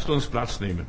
Lasst uns Platz nehmen.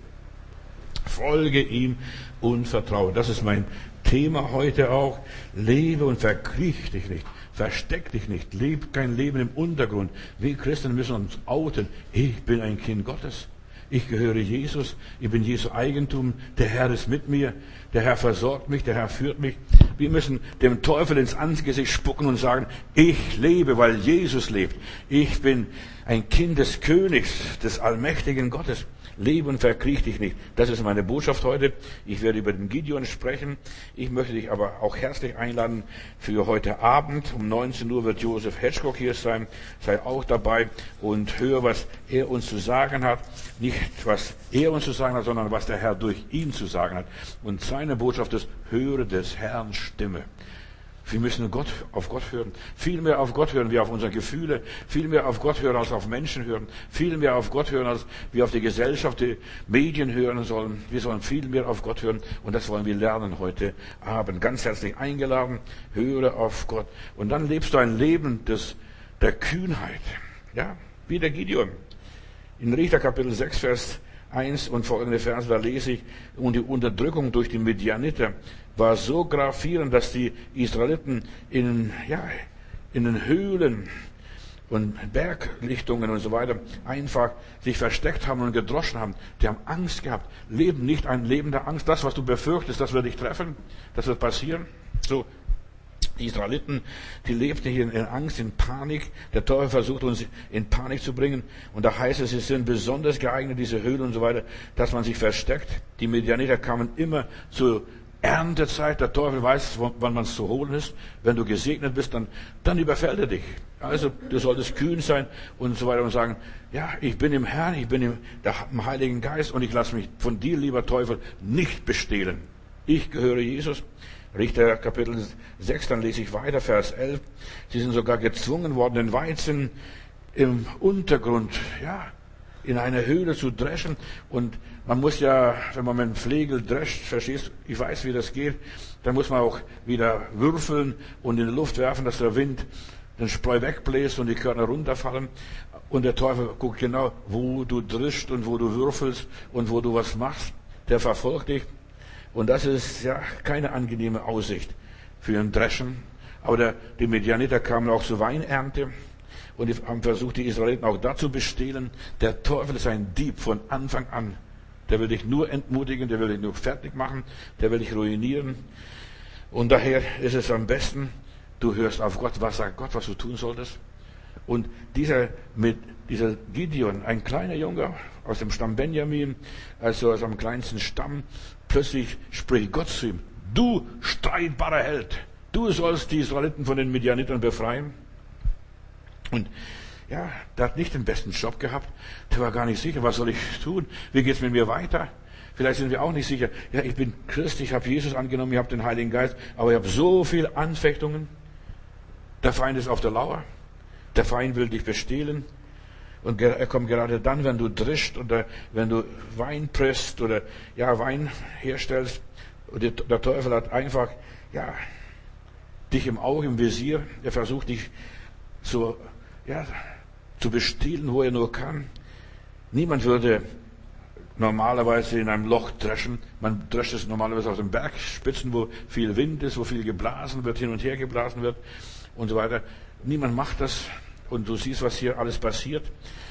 Folge ihm und vertraue. Das ist mein Thema heute auch. Lebe und verkriech dich nicht. Versteck dich nicht. Lebe kein Leben im Untergrund. Wir Christen müssen uns outen. Ich bin ein Kind Gottes. Ich gehöre Jesus. Ich bin Jesu Eigentum. Der Herr ist mit mir. Der Herr versorgt mich. Der Herr führt mich. Wir müssen dem Teufel ins Angesicht spucken und sagen, ich lebe, weil Jesus lebt. Ich bin ein Kind des Königs, des allmächtigen Gottes. Lebe und verkriech dich nicht. Das ist meine Botschaft heute. Ich werde über den Gideon sprechen. Ich möchte dich aber auch herzlich einladen für heute Abend. Um 19 Uhr wird Joseph Hedgecock hier sein. Sei auch dabei und hör, was er uns zu sagen hat. Nicht, was er uns zu sagen hat, sondern was der Herr durch ihn zu sagen hat. Und seine Botschaft ist, höre des Herrn Stimme. Wir müssen auf Gott hören. Viel mehr auf Gott hören wie auf unsere Gefühle. Viel mehr auf Gott hören als auf Menschen hören. Viel mehr auf Gott hören als wir auf die Gesellschaft, die Medien hören sollen. Wir sollen viel mehr auf Gott hören. Und das wollen wir lernen heute Abend. Ganz herzlich eingeladen. Höre auf Gott. Und dann lebst du ein Leben der Kühnheit. Ja, wie der Gideon. In Richter Kapitel 6, Vers 1 und folgende Verse, da lese ich, und die Unterdrückung durch die Midianiter war so gravierend, dass die Israeliten in den Höhlen und Berglichtungen und so weiter einfach sich versteckt haben und gedroschen haben. Die haben Angst gehabt. Leben nicht ein Leben der Angst. Das, was du befürchtest, das wird dich treffen. Das wird passieren. So. Die Israeliten, die lebten hier in Angst, in Panik. Der Teufel versucht uns in Panik zu bringen. Und da heißt es, sie sind besonders geeignet, diese Höhlen und so weiter, dass man sich versteckt. Die Midianiter kamen immer zur Erntezeit. Der Teufel weiß, wann man es zu holen ist. Wenn du gesegnet bist, dann überfällt er dich. Also du solltest kühn sein und so weiter und sagen, ja, ich bin im Herrn, ich bin im Heiligen Geist und ich lasse mich von dir, lieber Teufel, nicht bestehlen. Ich gehöre Jesus. Richter Kapitel 6, dann lese ich weiter, Vers 11. Sie sind sogar gezwungen worden, den Weizen im Untergrund, in einer Höhle zu dreschen. Und man muss ja, wenn man mit dem Flegel drescht, verstehst, ich weiß, wie das geht, dann muss man auch wieder würfeln und in die Luft werfen, dass der Wind den Spreu wegbläst und die Körner runterfallen. Und der Teufel guckt genau, wo du drischst und wo du würfelst und wo du was machst. Der verfolgt dich. Und das ist keine angenehme Aussicht für ein Dreschen. Aber die Midianiter kamen auch zur Weinernte und die haben versucht, die Israeliten auch dazu bestehlen. Der Teufel ist ein Dieb von Anfang an. Der will dich nur entmutigen, der will dich nur fertig machen, der will dich ruinieren. Und daher ist es am besten, du hörst auf Gott. Was sagt Gott, was du tun solltest? Und dieser Gideon, ein kleiner Junge aus dem Stamm Benjamin, also aus einem kleinsten Stamm, plötzlich spricht Gott zu ihm, du streitbarer Held, du sollst die Israeliten von den Midianitern befreien. Und der hat nicht den besten Job gehabt, der war gar nicht sicher, was soll ich tun, wie geht's mit mir weiter? Vielleicht sind wir auch nicht sicher, ich bin Christ, ich habe Jesus angenommen, ich habe den Heiligen Geist, aber ich habe so viele Anfechtungen, der Feind ist auf der Lauer, der Feind will dich bestehlen. Und er kommt gerade dann, wenn du drischt oder wenn du Wein presst oder Wein herstellst. Und der Teufel hat einfach dich im Auge, im Visier. Er versucht dich zu bestehlen, wo er nur kann. Niemand würde normalerweise in einem Loch dreschen. Man drescht es normalerweise auf den Bergspitzen, wo viel Wind ist, wo viel geblasen wird, hin und her geblasen wird und so weiter. Niemand macht das. Und du siehst, was hier alles passiert.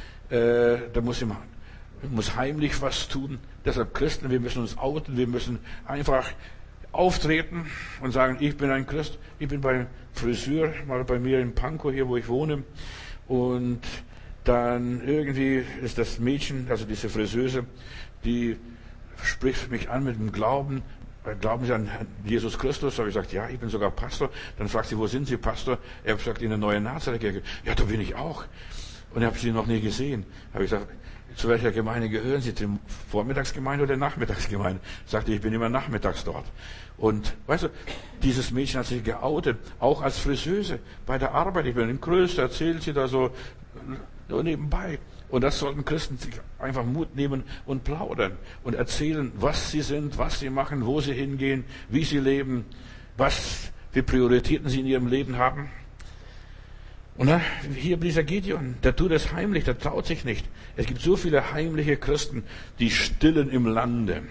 Da muss heimlich was tun. Deshalb Christen, wir müssen uns outen, wir müssen einfach auftreten und sagen, ich bin ein Christ. Ich bin beim Friseur, mal bei mir in Pankow, hier wo ich wohne. Und dann irgendwie ist das Mädchen, also diese Friseuse, die spricht mich an mit dem Glauben. Glauben Sie an Jesus Christus? Da habe ich gesagt, ja, ich bin sogar Pastor. Dann fragt sie, wo sind Sie, Pastor? Er sagt, in der neuen Nazareth-Kirche. Ja, da bin ich auch. Und ich habe Sie noch nie gesehen. Da habe ich gesagt, zu welcher Gemeinde gehören Sie? Zur Vormittagsgemeinde oder Nachmittagsgemeinde? Sagte, ich bin immer nachmittags dort. Und weißt du, dieses Mädchen hat sich geoutet, auch als Friseuse bei der Arbeit. Ich bin in Größte, erzählt sie da so nebenbei. Und das sollten Christen sich einfach Mut nehmen und plaudern und erzählen, was sie sind, was sie machen, wo sie hingehen, wie sie leben, was für Prioritäten sie in ihrem Leben haben. Und dann, hier dieser Gideon, der tut es heimlich, der traut sich nicht. Es gibt so viele heimliche Christen, die stillen im Lande,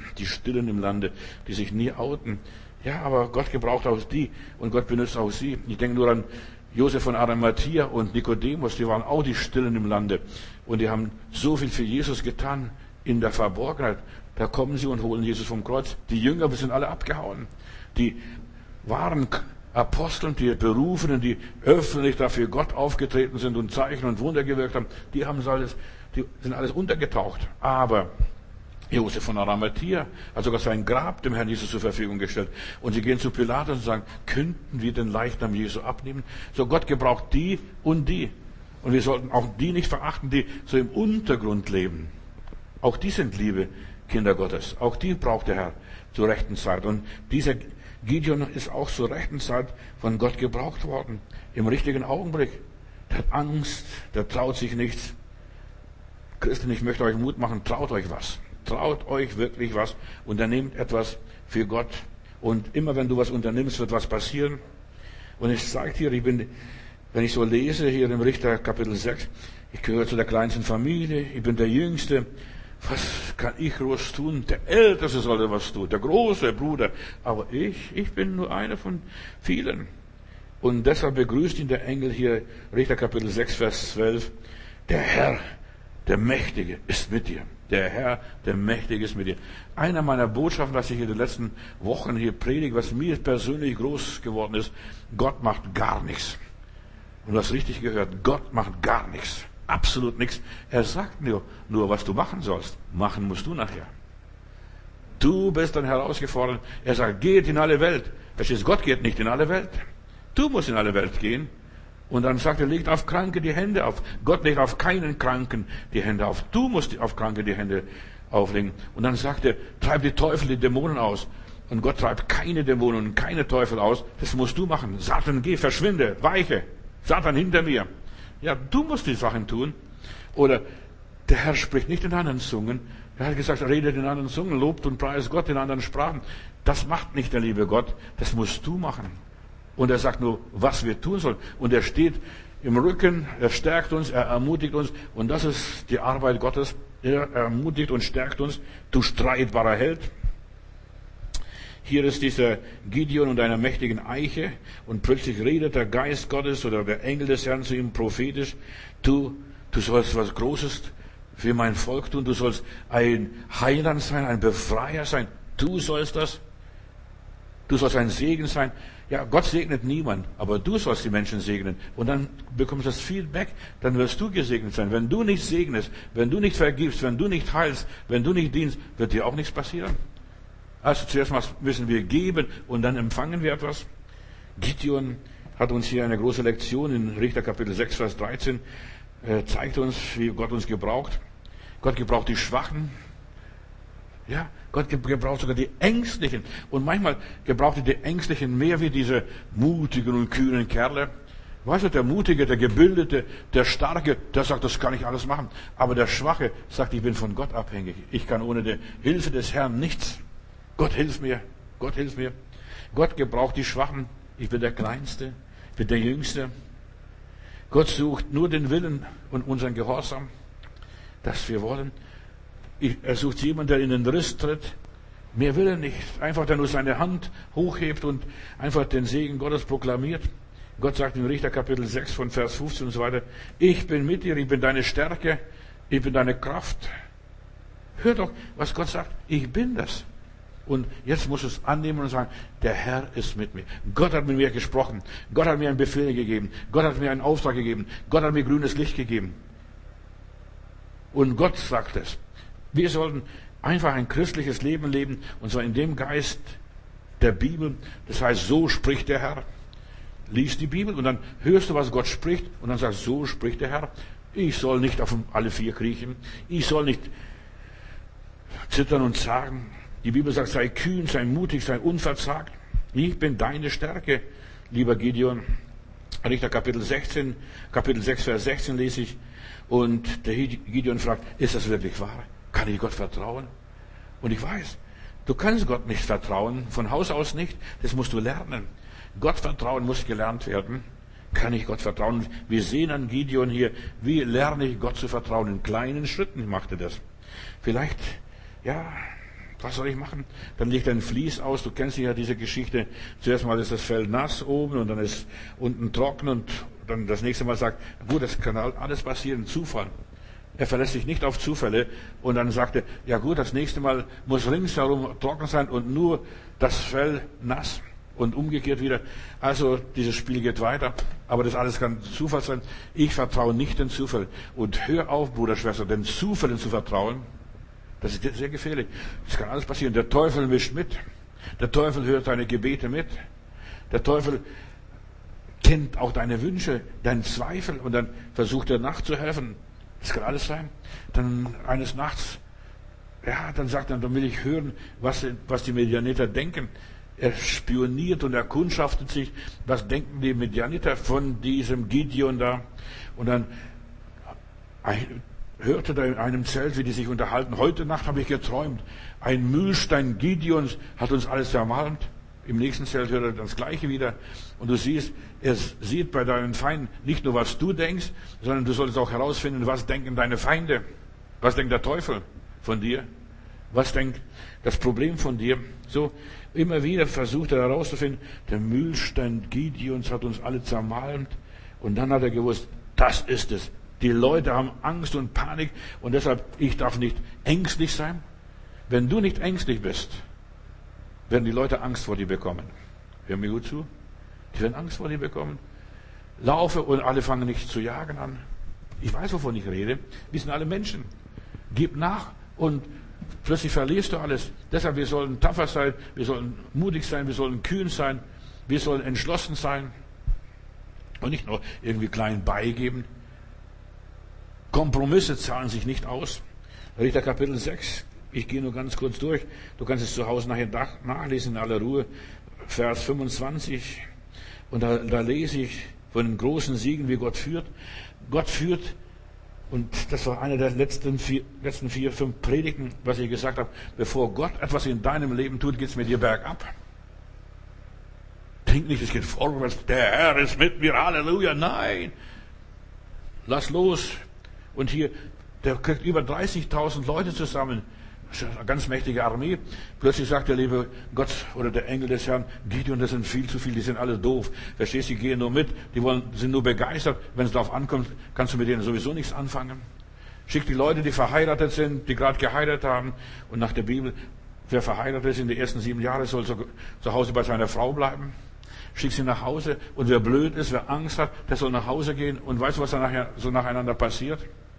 die sich nie outen. Ja, aber Gott gebraucht auch die und Gott benutzt auch sie. Ich denke nur an Josef von Arimathea und Nikodemus, die waren auch die Stillen im Lande. Und die haben so viel für Jesus getan in der Verborgenheit. Da kommen sie und holen Jesus vom Kreuz. Die Jünger sind alle abgehauen. Die wahren Aposteln, die Berufenen, die öffentlich dafür Gott aufgetreten sind und Zeichen und Wunder gewirkt haben, die sind alles untergetaucht. Aber Josef von Arimathea hat sogar sein Grab dem Herrn Jesus zur Verfügung gestellt. Und sie gehen zu Pilatus und sagen, könnten wir den Leichnam Jesu abnehmen? So, Gott gebraucht die und die. Und wir sollten auch die nicht verachten, die so im Untergrund leben. Auch die sind liebe Kinder Gottes. Auch die braucht der Herr zur rechten Zeit. Und dieser Gideon ist auch zur rechten Zeit von Gott gebraucht worden. Im richtigen Augenblick. Der hat Angst, der traut sich nichts. Christen, ich möchte euch Mut machen, traut euch was. Traut euch wirklich was. Unternehmt etwas für Gott. Und immer wenn du was unternimmst, wird was passieren. Und ich sage dir, wenn ich so lese hier im Richter Kapitel 6, ich gehöre zu der kleinsten Familie, ich bin der Jüngste. Was kann ich groß tun? Der Älteste sollte was tun, der große Bruder. Aber ich bin nur einer von vielen. Und deshalb begrüßt ihn der Engel hier, Richter Kapitel 6, Vers 12. Der Herr, der Mächtige, ist mit dir. Der Herr, der Mächtige, ist mit dir. Einer meiner Botschaften, was ich in den letzten Wochen hier predige, was mir persönlich groß geworden ist, Gott macht gar nichts. Und du hast richtig gehört, Gott macht gar nichts. Absolut nichts. Er sagt nur, was du machen sollst. Machen musst du nachher. Du bist dann herausgefordert. Er sagt, geht in alle Welt. Verstehst du, Gott geht nicht in alle Welt. Du musst in alle Welt gehen. Und dann sagt er, legt auf Kranke die Hände auf. Gott legt auf keinen Kranken die Hände auf. Du musst auf Kranke die Hände auflegen. Und dann sagt er, treib die Teufel, die Dämonen aus. Und Gott treibt keine Dämonen und keine Teufel aus. Das musst du machen. Satan, geh, verschwinde, weiche. Satan hinter mir. Ja, du musst die Sachen tun. Oder der Herr spricht nicht in anderen Zungen. Er hat gesagt, redet in anderen Zungen, lobt und preist Gott in anderen Sprachen. Das macht nicht der liebe Gott. Das musst du machen. Und er sagt nur, was wir tun sollen. Und er steht im Rücken, er stärkt uns, er ermutigt uns. Und das ist die Arbeit Gottes. Er ermutigt und stärkt uns. Du streitbarer Held. Hier ist dieser Gideon und einer mächtigen Eiche und plötzlich redet der Geist Gottes oder der Engel des Herrn zu ihm prophetisch. Du sollst was Großes für mein Volk tun. Du sollst ein Heiland sein, ein Befreier sein. Du sollst das. Du sollst ein Segen sein. Ja, Gott segnet niemand, aber du sollst die Menschen segnen. Und dann bekommst du das Feedback, dann wirst du gesegnet sein. Wenn du nicht segnest, wenn du nicht vergibst, wenn du nicht heilst, wenn du nicht dienst, wird dir auch nichts passieren. Also zuerst mal müssen wir geben und dann empfangen wir etwas. Gideon hat uns hier eine große Lektion in Richter Kapitel 6, Vers 13, zeigt uns, wie Gott uns gebraucht. Gott gebraucht die Schwachen. Ja, Gott gebraucht sogar die Ängstlichen. Und manchmal gebraucht er die Ängstlichen mehr wie diese mutigen und kühnen Kerle. Weißt du, der Mutige, der Gebildete, der Starke, der sagt, das kann ich alles machen. Aber der Schwache sagt, ich bin von Gott abhängig. Ich kann ohne die Hilfe des Herrn nichts. Gott hilf mir. Gott hilf mir. Gott gebraucht die Schwachen. Ich bin der Kleinste. Ich bin der Jüngste. Gott sucht nur den Willen und unseren Gehorsam, dass wir wollen. Er sucht jemanden, der in den Riss tritt. Mehr will er nicht. Einfach, der nur seine Hand hochhebt und einfach den Segen Gottes proklamiert. Gott sagt in Richter Kapitel 6 von Vers 15 und so weiter, ich bin mit dir, ich bin deine Stärke, ich bin deine Kraft. Hör doch, was Gott sagt. Ich bin das. Und jetzt musst du es annehmen und sagen, der Herr ist mit mir. Gott hat mit mir gesprochen. Gott hat mir einen Befehl gegeben. Gott hat mir einen Auftrag gegeben. Gott hat mir grünes Licht gegeben. Und Gott sagt es. Wir sollten einfach ein christliches Leben leben, und zwar in dem Geist der Bibel. Das heißt, so spricht der Herr. Lies die Bibel und dann hörst du, was Gott spricht, und dann sagst du, so spricht der Herr. Ich soll nicht auf alle vier kriechen. Ich soll nicht zittern und zagen. Die Bibel sagt, sei kühn, sei mutig, sei unverzagt. Ich bin deine Stärke, lieber Gideon. Richter Kapitel 6, Vers 16 lese ich. Und der Gideon fragt, ist das wirklich wahr? Kann ich Gott vertrauen? Und ich weiß, du kannst Gott nicht vertrauen, von Haus aus nicht. Das musst du lernen. Gott vertrauen muss gelernt werden. kann ich Gott vertrauen? Wir sehen an Gideon hier, wie lerne ich Gott zu vertrauen? In kleinen Schritten macht er das. Vielleicht, ja, was soll ich machen? Dann legt er ein Vlies aus. Du kennst ja diese Geschichte. Zuerst mal ist das Feld nass oben und dann ist unten trocken und dann das nächste Mal sagt, gut, das kann alles passieren, Zufall. Er verlässt sich nicht auf Zufälle und dann sagt er, ja gut, das nächste Mal muss ringsherum trocken sein und nur das Fell nass und umgekehrt wieder. Also dieses Spiel geht weiter, aber das alles kann Zufall sein. Ich vertraue nicht den Zufällen. Und hör auf, Bruder, Schwester, den Zufällen zu vertrauen. Das ist sehr gefährlich. Das kann alles passieren. Der Teufel mischt mit. Der Teufel hört deine Gebete mit. Der Teufel kennt auch deine Wünsche, deinen Zweifel und dann versucht er nachzuhelfen. Das kann alles sein. Dann eines Nachts, ja, dann sagt er, dann will ich hören, was die Midianiter denken. Er spioniert und erkundschaftet sich, was denken die Midianiter von diesem Gideon da. Und dann hörte da in einem Zelt, wie die sich unterhalten. Heute Nacht habe ich geträumt, ein Mühlstein Gideons hat uns alles zermalmt. Im nächsten Zelt hört er das Gleiche wieder. Und du siehst, er sieht bei deinen Feinden nicht nur, was du denkst, sondern du solltest auch herausfinden, was denken deine Feinde. Was denkt der Teufel von dir? Was denkt das Problem von dir? So, immer wieder versucht er herauszufinden, der Mühlstein Gideons hat uns alle zermalmt. Und dann hat er gewusst, das ist es. Die Leute haben Angst und Panik und deshalb, ich darf nicht ängstlich sein. Wenn du nicht ängstlich bist, werden die Leute Angst vor dir bekommen. Hör mir gut zu. Die werden Angst vor dir bekommen. Laufe und alle fangen nicht zu jagen an. Ich weiß, wovon ich rede. Wir sind alle Menschen. Gib nach und plötzlich verlierst du alles. Deshalb, wir sollen tapfer sein, wir sollen mutig sein, wir sollen kühn sein, wir sollen entschlossen sein und nicht nur irgendwie klein beigeben. Kompromisse zahlen sich nicht aus. Richter Kapitel 6. Ich gehe nur ganz kurz durch. Du kannst es zu Hause nachher nachlesen in aller Ruhe. Vers 25. Und da lese ich von den großen Siegen, wie Gott führt. Gott führt, und das war einer der letzten 4, 5 Predigten, was ich gesagt habe. Bevor Gott etwas in deinem Leben tut, geht es mit dir bergab. Denk nicht, es geht vorwärts. Der Herr ist mit mir. Halleluja. Nein. Lass los. Und hier, der kriegt über 30.000 Leute zusammen. Das ist eine ganz mächtige Armee. Plötzlich sagt der liebe Gott oder der Engel des Herrn, Gideon, das sind viel zu viel, die sind alle doof. Verstehst du, die gehen nur mit, sind nur begeistert. Wenn es darauf ankommt, kannst du mit denen sowieso nichts anfangen. Schick die Leute, die verheiratet sind, die gerade geheiratet haben. Und nach der Bibel, wer verheiratet ist in den ersten 7 Jahren, soll zu Hause bei seiner Frau bleiben. Schick sie nach Hause. Und wer blöd ist, wer Angst hat, der soll nach Hause gehen. Und weißt du, was dann nachher so nacheinander passiert?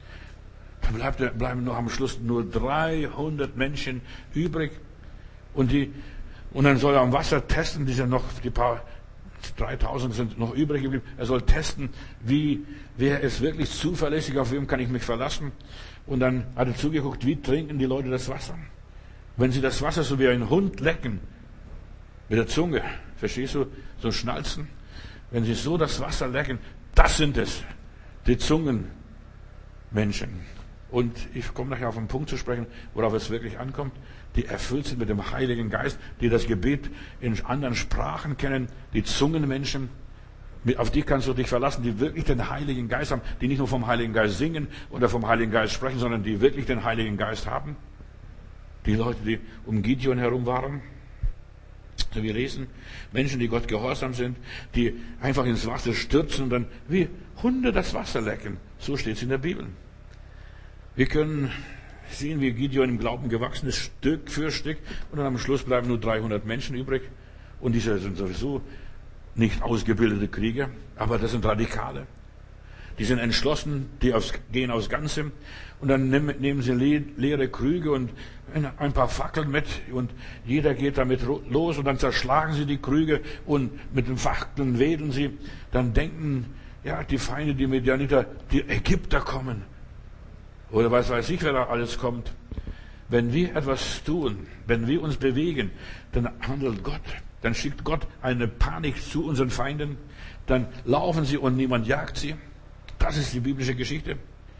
Dann bleiben noch am Schluss nur 300 Menschen übrig. Und dann soll er am Wasser testen, die paar 3000 sind noch übrig geblieben. Er soll testen, wer ist wirklich zuverlässig, auf wem kann ich mich verlassen. Und dann hat er zugeguckt, wie trinken die Leute das Wasser. Wenn sie das Wasser so wie ein Hund lecken, mit der Zunge, verstehst du, so schnalzen. Wenn sie so das Wasser lecken, das sind es, die Zungenmenschen. Und ich komme nachher auf einen Punkt zu sprechen, worauf es wirklich ankommt. Die erfüllt sind mit dem Heiligen Geist, die das Gebet in anderen Sprachen kennen, die Zungenmenschen. Auf die kannst du dich verlassen, die wirklich den Heiligen Geist haben, die nicht nur vom Heiligen Geist singen oder vom Heiligen Geist sprechen, sondern die wirklich den Heiligen Geist haben. Die Leute, die um Gideon herum waren. So wir lesen, Menschen, die Gott gehorsam sind, die einfach ins Wasser stürzen und dann wie Hunde das Wasser lecken. So steht es in der Bibel. Wir können sehen, wie Gideon im Glauben gewachsen ist, Stück für Stück. Und dann am Schluss bleiben nur 300 Menschen übrig. Und diese sind sowieso nicht ausgebildete Krieger, aber das sind Radikale. Die sind entschlossen, gehen aufs Ganze. Und dann nehmen sie leere Krüge und ein paar Fackeln mit. Und jeder geht damit los. Und dann zerschlagen sie die Krüge und mit den Fackeln wedeln sie. Dann denken, ja, die Feinde, die Midianiter, die Ägypter kommen. Oder was weiß ich, wer da alles kommt. Wenn wir etwas tun, wenn wir uns bewegen, dann handelt Gott. Dann schickt Gott eine Panik zu unseren Feinden. Dann laufen sie und niemand jagt sie. Das ist die biblische Geschichte.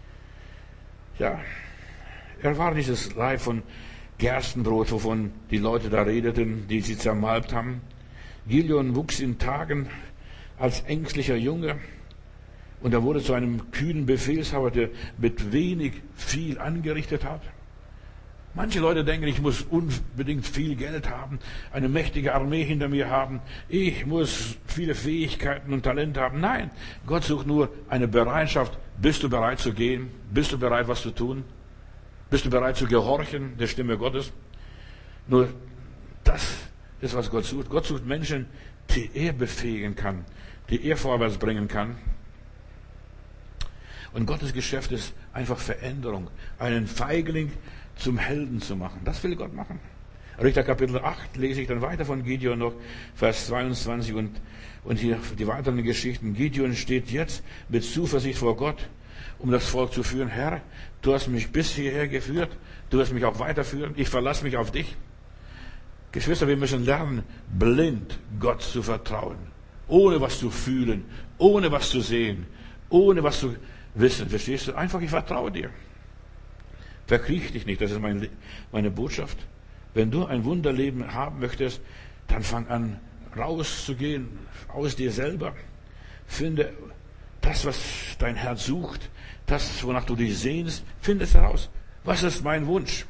Ja, er war dieses Leib von Gerstenbrot, wovon die Leute da redeten, die sie zermalmt haben. Gideon wuchs in Tagen als ängstlicher Junge. Und er wurde zu einem kühnen Befehlshaber, der mit wenig viel angerichtet hat. Manche Leute denken, ich muss unbedingt viel Geld haben, eine mächtige Armee hinter mir haben, ich muss viele Fähigkeiten und Talente haben. Nein, Gott sucht nur eine Bereitschaft. Bist du bereit zu gehen? Bist du bereit, was zu tun? Bist du bereit zu gehorchen der Stimme Gottes? Nur das ist, was Gott sucht. Gott sucht Menschen, die er befähigen kann, die er vorwärts bringen kann. Und Gottes Geschäft ist einfach Veränderung, einen Feigling zum Helden zu machen. Das will Gott machen. Richter Kapitel 8 lese ich dann weiter von Gideon noch, Vers 22 und hier die weiteren Geschichten. Gideon steht jetzt mit Zuversicht vor Gott, um das Volk zu führen. Herr, du hast mich bis hierher geführt, du wirst mich auch weiterführen, ich verlasse mich auf dich. Geschwister, wir müssen lernen, blind Gott zu vertrauen, ohne was zu fühlen, ohne was zu sehen, ohne was zu wissen. Verstehst du? Einfach, ich vertraue dir. Verkriech dich nicht, das ist meine Botschaft. Wenn du ein Wunderleben haben möchtest, dann fang an, rauszugehen aus dir selber. Finde das, was dein Herz sucht, das, wonach du dich sehnst, finde es heraus. Was ist mein Wunsch?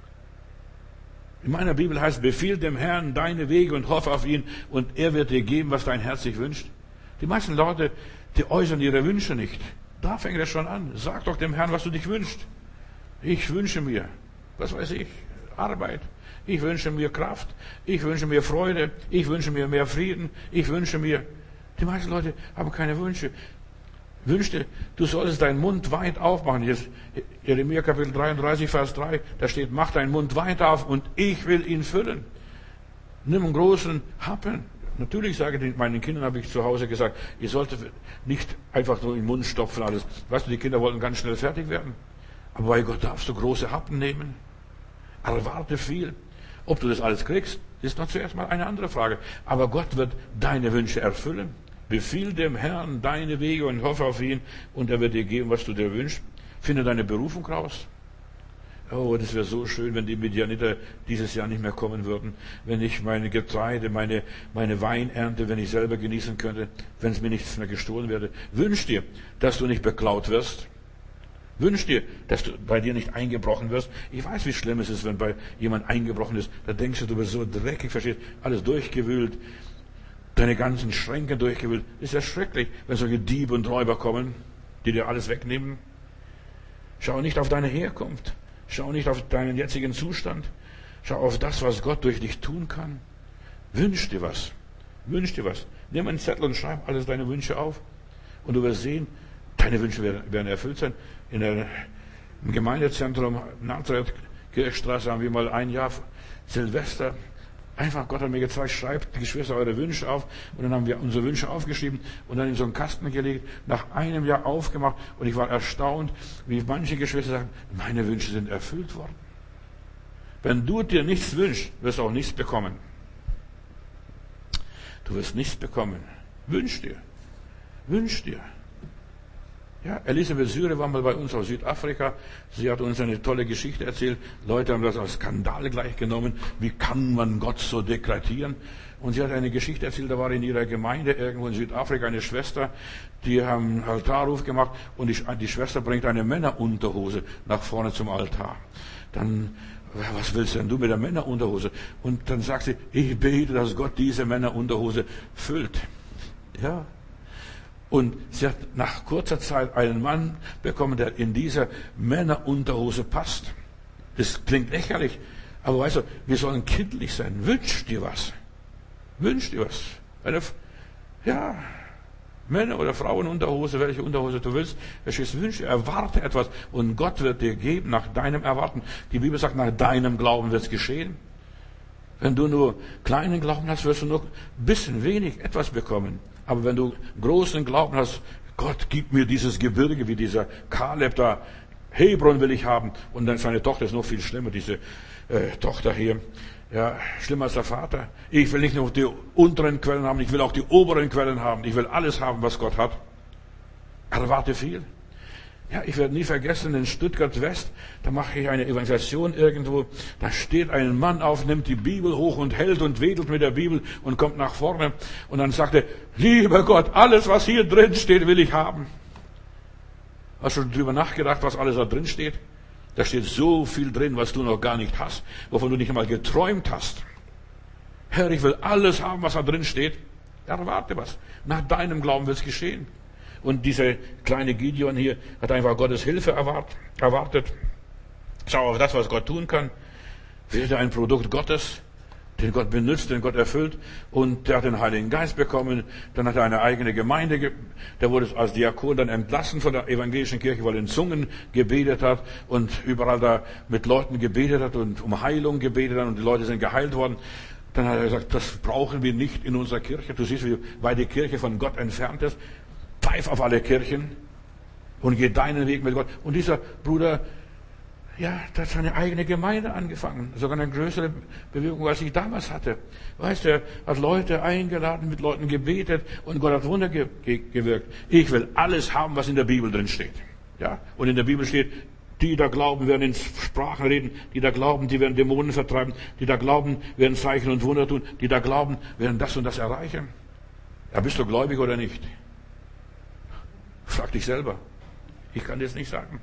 In meiner Bibel heißt, befiehl dem Herrn deine Wege und hoffe auf ihn und er wird dir geben, was dein Herz sich wünscht. Die meisten Leute, die äußern ihre Wünsche nicht. Da fängt es schon an. Sag doch dem Herrn, was du dich wünschst. Ich wünsche mir, was weiß ich, Arbeit. Ich wünsche mir Kraft. Ich wünsche mir Freude. Ich wünsche mir mehr Frieden. Ich wünsche mir... Die meisten Leute haben keine Wünsche. Wünschte, du solltest deinen Mund weit aufmachen. Hier ist Jeremia Kapitel 33, Vers 3. Da steht, mach deinen Mund weit auf und ich will ihn füllen. Nimm einen großen Happen. Natürlich sage ich meinen Kindern, habe ich zu Hause gesagt, ihr solltet nicht einfach nur in den Mund stopfen alles. Weißt du, die Kinder wollten ganz schnell fertig werden. Aber bei Gott darfst du große Happen nehmen. Erwarte viel. Ob du das alles kriegst, ist noch zuerst mal eine andere Frage. Aber Gott wird deine Wünsche erfüllen. Befiehl dem Herrn deine Wege und hoffe auf ihn und er wird dir geben, was du dir wünschst. Finde deine Berufung raus. Oh, das wäre so schön, wenn die Midianiter dieses Jahr nicht mehr kommen würden. Wenn ich meine Getreide, meine Weinernte, wenn ich selber genießen könnte, wenn es mir nichts mehr gestohlen werde. Wünsch dir, dass du nicht beklaut wirst. Wünsch dir, dass du bei dir nicht eingebrochen wirst. Ich weiß, wie schlimm es ist, wenn bei jemand eingebrochen ist. Da denkst du, du bist so dreckig, verstehst, alles durchgewühlt, deine ganzen Schränke durchgewühlt. Ist ja schrecklich, wenn solche Diebe und Räuber kommen, die dir alles wegnehmen. Schau nicht auf deine Herkunft. Schau nicht auf deinen jetzigen Zustand. Schau auf das, was Gott durch dich tun kann. Wünsch dir was. Wünsch dir was. Nimm einen Zettel und schreib alles deine Wünsche auf. Und du wirst sehen, deine Wünsche werden erfüllt sein. Im Gemeindezentrum Nazareth Kirchstraße haben wir mal ein Jahr Silvester. Einfach, Gott hat mir gezeigt, schreibt die Geschwister eure Wünsche auf. Und dann haben wir unsere Wünsche aufgeschrieben und dann in so einen Kasten gelegt, nach einem Jahr aufgemacht. Und ich war erstaunt, wie manche Geschwister sagen, meine Wünsche sind erfüllt worden. Wenn du dir nichts wünschst, wirst du auch nichts bekommen. Du wirst nichts bekommen. Wünsch dir. Wünsch dir. Ja, Elisabeth Syre war mal bei uns aus Südafrika. Sie hat uns eine tolle Geschichte erzählt. Leute haben das als Skandal gleich genommen. Wie kann man Gott so degradieren? Und sie hat eine Geschichte erzählt, da war in ihrer Gemeinde irgendwo in Südafrika eine Schwester, die haben einen Altarruf gemacht und die Schwester bringt eine Männerunterhose nach vorne zum Altar. Dann, was willst denn du mit der Männerunterhose? Und dann sagt sie, ich bete, dass Gott diese Männerunterhose füllt. Ja. Und sie hat nach kurzer Zeit einen Mann bekommen, der in dieser Männerunterhose passt. Das klingt lächerlich, aber weißt du, wir sollen kindlich sein. Wünsch dir was. Wünsch dir was. Männer- oder Frauenunterhose, welche Unterhose du willst, wünsch dir, erwarte etwas und Gott wird dir geben nach deinem Erwarten. Die Bibel sagt, nach deinem Glauben wird es geschehen. Wenn du nur kleinen Glauben hast, wirst du nur ein bisschen wenig etwas bekommen. Aber wenn du großen Glauben hast, Gott gibt mir dieses Gebirge, wie dieser Kaleb da, Hebron will ich haben. Und dann seine Tochter ist noch viel schlimmer, diese Tochter hier. Ja, schlimmer als der Vater. Ich will nicht nur die unteren Quellen haben, ich will auch die oberen Quellen haben. Ich will alles haben, was Gott hat. Erwarte viel. Ja, ich werde nie vergessen, in Stuttgart West, da mache ich eine Evangelisation irgendwo, da steht ein Mann auf, nimmt die Bibel hoch und hält und wedelt mit der Bibel und kommt nach vorne und dann sagt er, lieber Gott, alles was hier drin steht, will ich haben. Hast du schon drüber nachgedacht, was alles da drin steht? Da steht so viel drin, was du noch gar nicht hast, wovon du nicht einmal geträumt hast. Herr, ich will alles haben, was da drin steht. Erwarte was. Nach deinem Glauben wird es geschehen. Und dieser kleine Gideon hier hat einfach Gottes Hilfe erwartet. Schau auf das, was Gott tun kann. Werde ein Produkt Gottes, den Gott benutzt, den Gott erfüllt. Und der hat den Heiligen Geist bekommen. Dann hat er eine eigene Gemeinde. Der wurde als Diakon dann entlassen von der evangelischen Kirche, weil er in Zungen gebetet hat und überall da mit Leuten gebetet hat und um Heilung gebetet hat und die Leute sind geheilt worden. Dann hat er gesagt, das brauchen wir nicht in unserer Kirche. Du siehst, wie weit die Kirche von Gott entfernt ist. Pfeif auf alle Kirchen und geh deinen Weg mit Gott. Und dieser Bruder, ja, der hat seine eigene Gemeinde angefangen. Sogar eine größere Bewegung, als ich damals hatte. Weißt du, er hat Leute eingeladen, mit Leuten gebetet und Gott hat Wunder gewirkt. Ich will alles haben, was in der Bibel drin steht. Ja, und in der Bibel steht, die da glauben, werden in Sprachen reden. Die da glauben, die werden Dämonen vertreiben. Die da glauben, werden Zeichen und Wunder tun. Die da glauben, werden das und das erreichen. Ja, bist du gläubig oder nicht? Frag dich selber. Ich kann dir das nicht sagen.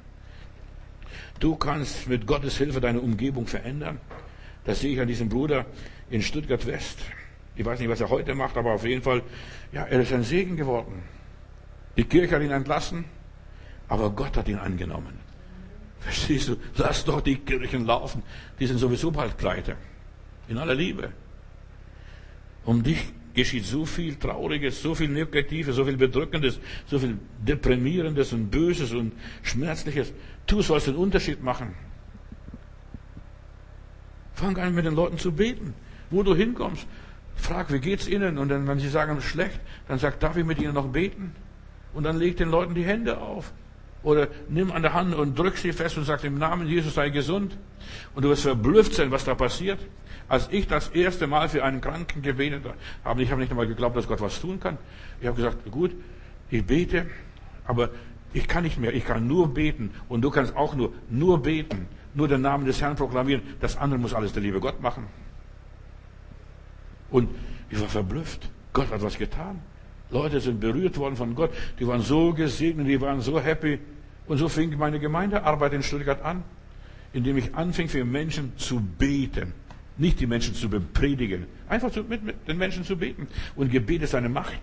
Du kannst mit Gottes Hilfe deine Umgebung verändern. Das sehe ich an diesem Bruder in Stuttgart West. Ich weiß nicht, was er heute macht, aber auf jeden Fall, ja, er ist ein Segen geworden. Die Kirche hat ihn entlassen, aber Gott hat ihn angenommen. Verstehst du? Lass doch die Kirchen laufen. Die sind sowieso bald pleite. In aller Liebe. Um dich geschieht so viel Trauriges, so viel Negatives, so viel Bedrückendes, so viel Deprimierendes und Böses und Schmerzliches. Du sollst den Unterschied machen. Fang an, mit den Leuten zu beten. Wo du hinkommst, frag, wie geht's ihnen? Und dann, wenn sie sagen, schlecht, dann sag, darf ich mit ihnen noch beten? Und dann leg den Leuten die Hände auf. Oder nimm an der Hand und drück sie fest und sag, im Namen Jesus sei gesund. Und du wirst verblüfft sein, was da passiert. Als ich das erste Mal für einen Kranken gebetet habe, ich habe nicht einmal geglaubt, dass Gott was tun kann. Ich habe gesagt, gut, ich bete, aber ich kann nicht mehr. Ich kann nur beten. Und du kannst auch nur beten. Nur den Namen des Herrn proklamieren. Das andere muss alles der liebe Gott machen. Und ich war verblüfft. Gott hat was getan. Leute sind berührt worden von Gott. Die waren so gesegnet, die waren so happy. Und so fing meine Gemeindearbeit in Stuttgart an, indem ich anfing, für Menschen zu beten. Nicht die Menschen zu bepredigen. Einfach mit den Menschen zu beten. Und Gebet ist eine Macht.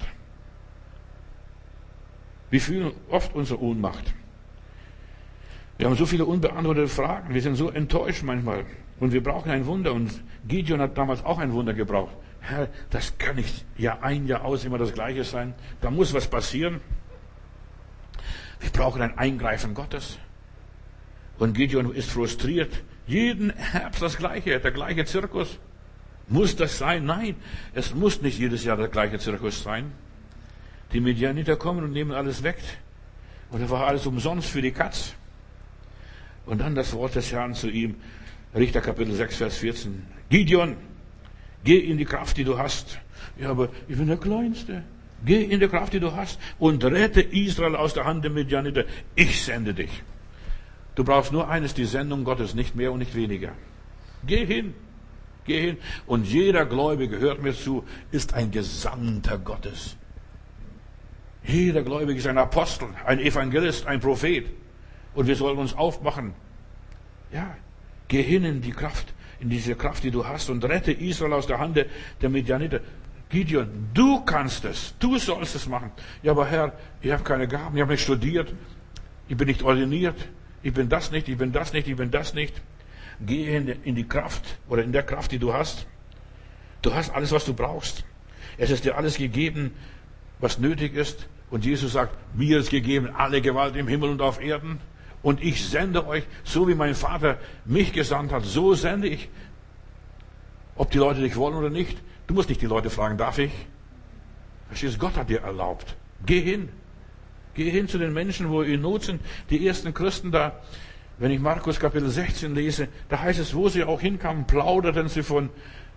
Wir fühlen oft unsere Ohnmacht. Wir haben so viele unbeantwortete Fragen. Wir sind so enttäuscht manchmal. Und wir brauchen ein Wunder. Und Gideon hat damals auch ein Wunder gebraucht. Herr, das kann nicht Jahr ein, Jahr aus immer das Gleiche sein. Da muss was passieren. Wir brauchen ein Eingreifen Gottes. Und Gideon ist frustriert. Jeden Herbst das Gleiche, der gleiche Zirkus. Muss das sein? Nein, es muss nicht jedes Jahr der gleiche Zirkus sein. Die Midianiter kommen und nehmen alles weg. Und da war alles umsonst für die Katz. Und dann das Wort des Herrn zu ihm. Richter Kapitel 6, Vers 14. Gideon, geh in die Kraft, die du hast. Ja, aber ich bin der Kleinste. Geh in die Kraft, die du hast und rette Israel aus der Hand der Midianiter. Ich sende dich. Du brauchst nur eines, die Sendung Gottes, nicht mehr und nicht weniger. Geh hin. Geh hin. Und jeder Gläubige, hört mir zu, ist ein Gesandter Gottes. Jeder Gläubige ist ein Apostel, ein Evangelist, ein Prophet. Und wir sollen uns aufmachen. Ja, geh hin in die Kraft, in diese Kraft, die du hast und rette Israel aus der Hand der Midianiter. Gideon, du kannst es. Du sollst es machen. Ja, aber Herr, ich habe keine Gaben, ich habe nicht studiert. Ich bin nicht ordiniert. Ich bin das nicht, ich bin das nicht, ich bin das nicht. Geh in die Kraft oder in der Kraft, die du hast. Du hast alles, was du brauchst. Es ist dir alles gegeben, was nötig ist. Und Jesus sagt, mir ist gegeben alle Gewalt im Himmel und auf Erden. Und ich sende euch, so wie mein Vater mich gesandt hat, so sende ich. Ob die Leute dich wollen oder nicht. Du musst nicht die Leute fragen, darf ich? Verstehst du, Gott hat dir erlaubt. Geh hin. Geh hin zu den Menschen, wo in Not sind. Die ersten Christen da, wenn ich Markus Kapitel 16 lese, da heißt es, wo sie auch hinkamen, plauderten sie von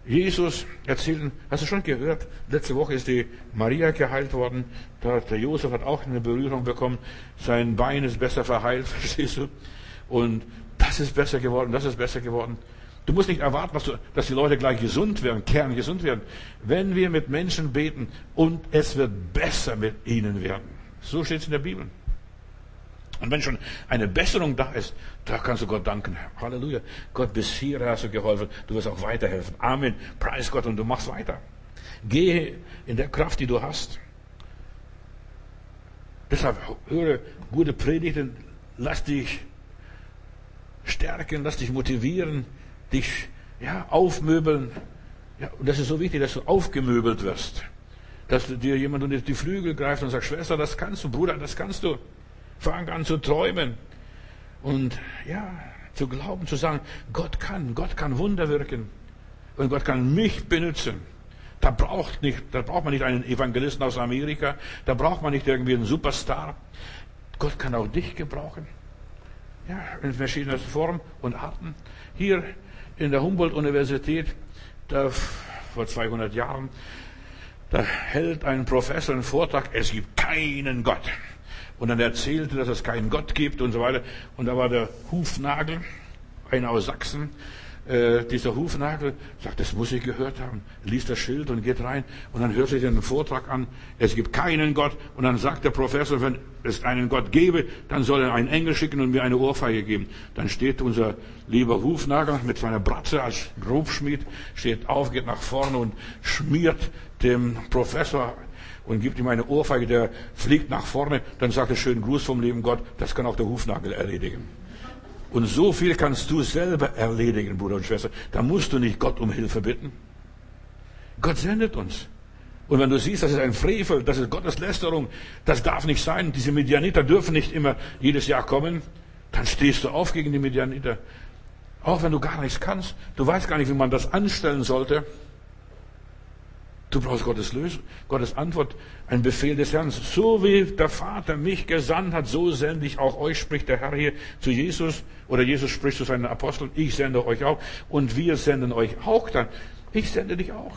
Jesus erzählt, hast du schon gehört, letzte Woche ist die Maria geheilt worden, der Josef hat auch eine Berührung bekommen, sein Bein ist besser verheilt, verstehst du? Und das ist besser geworden, das ist besser geworden. Du musst nicht erwarten, dass die Leute gleich gesund werden, kerngesund werden. Wenn wir mit Menschen beten und es wird besser mit ihnen werden. So steht es in der Bibel. Und wenn schon eine Besserung da ist, da kannst du Gott danken. Halleluja. Gott, bis hier hast du geholfen. Du wirst auch weiterhelfen. Amen. Preis Gott und du machst weiter. Gehe in der Kraft, die du hast. Deshalb höre gute Predigten. Lass dich stärken, lass dich motivieren, dich aufmöbeln. Ja, und das ist so wichtig, dass du aufgemöbelt wirst. Dass dir jemand unter die Flügel greift und sagt, Schwester, das kannst du, Bruder, das kannst du. Fang an zu träumen und zu glauben, zu sagen, Gott kann Wunder wirken und Gott kann mich benutzen. Da braucht man nicht einen Evangelisten aus Amerika, da braucht man nicht irgendwie einen Superstar. Gott kann auch dich gebrauchen. Ja, in verschiedenen Formen und Arten. Hier in der Humboldt-Universität, vor 200 Jahren, da hält ein Professor einen Vortrag, es gibt keinen Gott. Und dann erzählte, dass es keinen Gott gibt und so weiter. Und da war der Hufnagel, einer aus Sachsen, dieser Hufnagel, sagt, das muss ich gehört haben, liest das Schild und geht rein. Und dann hört sich den Vortrag an, es gibt keinen Gott. Und dann sagt der Professor, wenn es einen Gott gäbe, dann soll er einen Engel schicken und mir eine Ohrfeige geben. Dann steht unser lieber Hufnagel mit seiner Bratze als Grobschmied, steht auf, geht nach vorne und schmiert dem Professor und gibt ihm eine Ohrfeige, der fliegt nach vorne, dann sagt er schönen Gruß vom lieben Gott, das kann auch der Hufnagel erledigen. Und so viel kannst du selber erledigen, Bruder und Schwester. Da musst du nicht Gott um Hilfe bitten. Gott sendet uns. Und wenn du siehst, das ist ein Frevel, das ist Gotteslästerung, das darf nicht sein, diese Midianiter dürfen nicht immer jedes Jahr kommen, dann stehst du auf gegen die Midianiter. Auch wenn du gar nichts kannst, du weißt gar nicht, wie man das anstellen sollte. Du brauchst Gottes Lösung, Gottes Antwort, ein Befehl des Herrn. So wie der Vater mich gesandt hat, so sende ich auch euch, spricht der Herr hier zu Jesus. Oder Jesus spricht zu seinen Aposteln, ich sende euch auch. Und wir senden euch auch dann. Ich sende dich auch.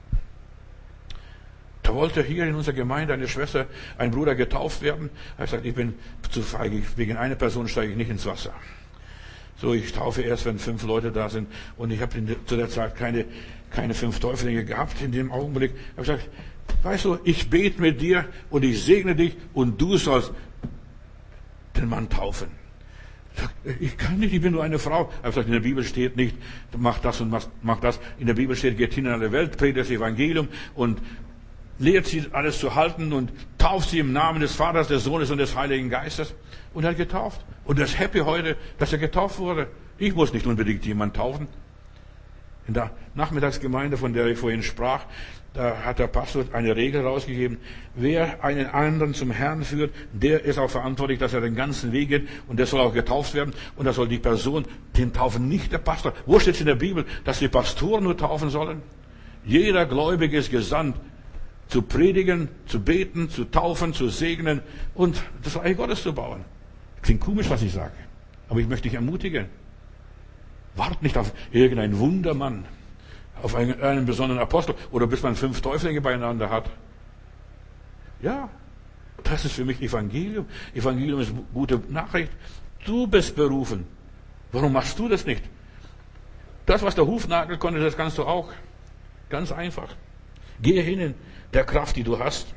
Da wollte hier in unserer Gemeinde eine Schwester, ein Bruder getauft werden. Er hat gesagt, ich bin zu feige, wegen einer Person steige ich nicht ins Wasser. So, ich taufe erst, wenn 5 Leute da sind. Und ich habe zu der Zeit keine 5 Täuflinge gehabt in dem Augenblick. Ich habe gesagt, weißt du, ich bete mit dir und ich segne dich und du sollst den Mann taufen. Ich kann nicht, ich bin nur eine Frau. Ich habe gesagt, in der Bibel steht nicht, mach das und mach das. In der Bibel steht, geht hin in alle Welt, predigt das Evangelium und lehrt sie alles zu halten und tauft sie im Namen des Vaters, des Sohnes und des Heiligen Geistes. Und er hat getauft. Und er ist happy heute, dass er getauft wurde. Ich muss nicht unbedingt jemanden taufen. In der Nachmittagsgemeinde, von der ich vorhin sprach, da hat der Pastor eine Regel rausgegeben. Wer einen anderen zum Herrn führt, der ist auch verantwortlich, dass er den ganzen Weg geht und der soll auch getauft werden und da soll die Person den taufen, nicht der Pastor. Wo steht es in der Bibel, dass die Pastoren nur taufen sollen? Jeder Gläubige ist gesandt, zu predigen, zu beten, zu taufen, zu segnen und das Reich Gottes zu bauen. Klingt komisch, was ich sage, aber ich möchte dich ermutigen. Wart nicht auf irgendeinen Wundermann, auf einen besonderen Apostel oder bis man 5 Täuflinge beieinander hat. Ja, das ist für mich Evangelium. Evangelium ist gute Nachricht. Du bist berufen. Warum machst du das nicht? Das, was der Hufnagel konnte, das kannst du auch. Ganz einfach. Gehe hin in der Kraft, die du hast.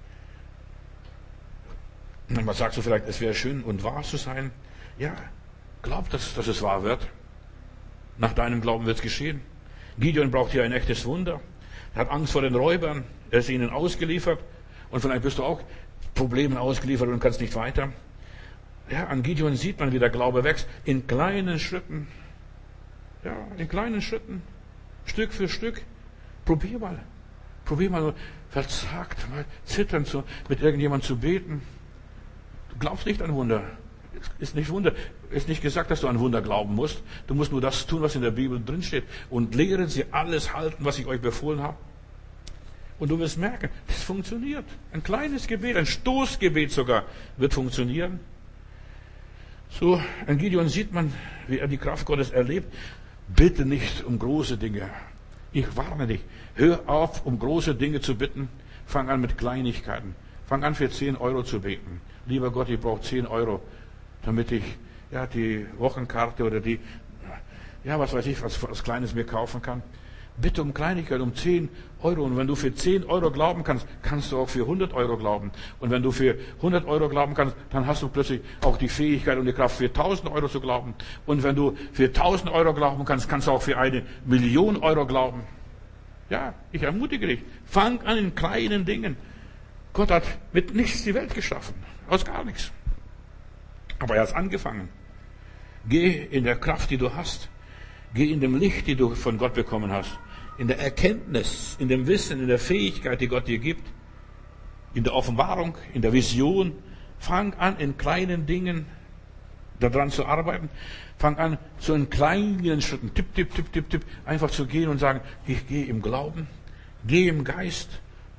Und dann sagst du vielleicht, es wäre schön und wahr zu sein. Ja, glaub, dass es wahr wird. Nach deinem Glauben wird es geschehen. Gideon braucht hier ein echtes Wunder. Er hat Angst vor den Räubern. Er ist ihnen ausgeliefert. Und vielleicht bist du auch Problemen ausgeliefert und kannst nicht weiter. Ja, an Gideon sieht man, wie der Glaube wächst. In kleinen Schritten. Ja, in kleinen Schritten. Stück für Stück. Probier mal verzagt, mal zitternd mit irgendjemandem zu beten. Du glaubst nicht an Wunder. Ist nicht Wunder. Ist nicht gesagt, dass du an Wunder glauben musst. Du musst nur das tun, was in der Bibel drinsteht. Und lehren sie alles halten, was ich euch befohlen habe. Und du wirst merken, das funktioniert. Ein kleines Gebet, ein Stoßgebet sogar, wird funktionieren. So, an Gideon sieht man, wie er die Kraft Gottes erlebt. Bitte nicht um große Dinge. Ich warne dich. Hör auf, um große Dinge zu bitten. Fang an mit Kleinigkeiten. Fang an, für 10 Euro zu beten. Lieber Gott, ich brauche 10 Euro, damit ich die Wochenkarte oder was weiß ich, was Kleines mir kaufen kann. Bitte um Kleinigkeit, um 10 Euro. Und wenn du für 10 Euro glauben kannst, kannst du auch für 100 Euro glauben. Und wenn du für 100 Euro glauben kannst, dann hast du plötzlich auch die Fähigkeit und die Kraft, für 1000 Euro zu glauben. Und wenn du für 1000 Euro glauben kannst, kannst du auch für 1.000.000 Euro glauben. Ja, ich ermutige dich. Fang an in kleinen Dingen. Gott hat mit nichts die Welt geschaffen. Aus gar nichts. Aber er hat angefangen. Geh in der Kraft, die du hast. Geh in dem Licht, die du von Gott bekommen hast. In der Erkenntnis, in dem Wissen, in der Fähigkeit, die Gott dir gibt. In der Offenbarung, in der Vision. Fang an, in kleinen Dingen daran zu arbeiten. Fang an, so in kleinen Schritten, tipp, tipp, tipp, tipp, tipp, einfach zu gehen und sagen, ich gehe im Glauben, gehe im Geist,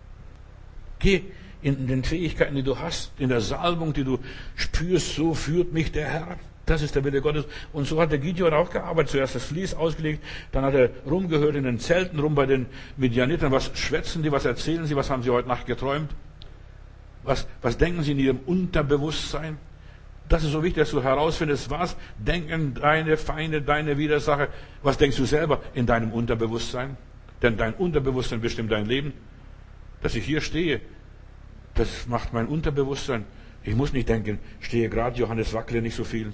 geh in den Fähigkeiten, die du hast, in der Salbung, die du spürst, so führt mich der Herr. Das ist der Wille Gottes. Und so hat der Gideon auch gearbeitet. Zuerst das Vlies ausgelegt, dann hat er rumgehört in den Zelten rum bei den Midianitern. Was schwätzen die, was erzählen sie, was haben sie heute Nacht geträumt? Was denken sie in ihrem Unterbewusstsein? Das ist so wichtig, dass du herausfindest, was denken deine Feinde, deine Widersacher, was denkst du selber in deinem Unterbewusstsein? Denn dein Unterbewusstsein bestimmt dein Leben. Dass ich hier stehe, das macht mein Unterbewusstsein. Ich muss nicht denken, stehe gerade Johannes Wackle nicht so viel.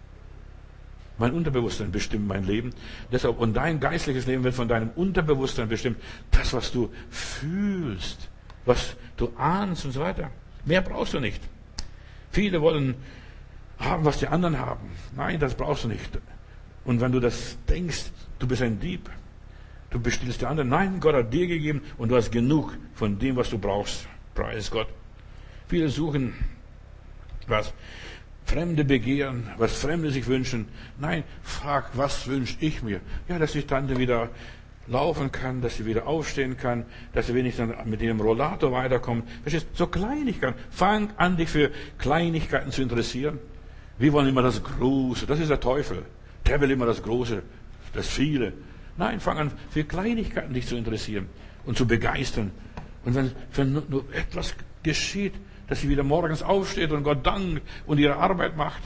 Mein Unterbewusstsein bestimmt mein Leben. Deshalb, und dein geistliches Leben wird von deinem Unterbewusstsein bestimmt. Das, was du fühlst, was du ahnst und so weiter. Mehr brauchst du nicht. Viele wollen haben, was die anderen haben. Nein, das brauchst du nicht. Und wenn du das denkst, du bist ein Dieb. Du bestiehlst die anderen. Nein, Gott hat dir gegeben und du hast genug von dem, was du brauchst. Preis Gott. Viele suchen was Fremde begehren, was Fremde sich wünschen. Nein, frag, was wünsche ich mir? Ja, dass die Tante wieder laufen kann, dass sie wieder aufstehen kann, dass sie wenigstens mit ihrem Rollator weiterkommt. Verstehst du? So Kleinigkeiten. Fang an, dich für Kleinigkeiten zu interessieren. Wir wollen immer das Große. Das ist der Teufel. Der will immer das Große, das Viele. Nein, fang an, für Kleinigkeiten dich zu interessieren und zu begeistern. Und wenn nur etwas geschieht, dass sie wieder morgens aufsteht und Gott dankt und ihre Arbeit macht.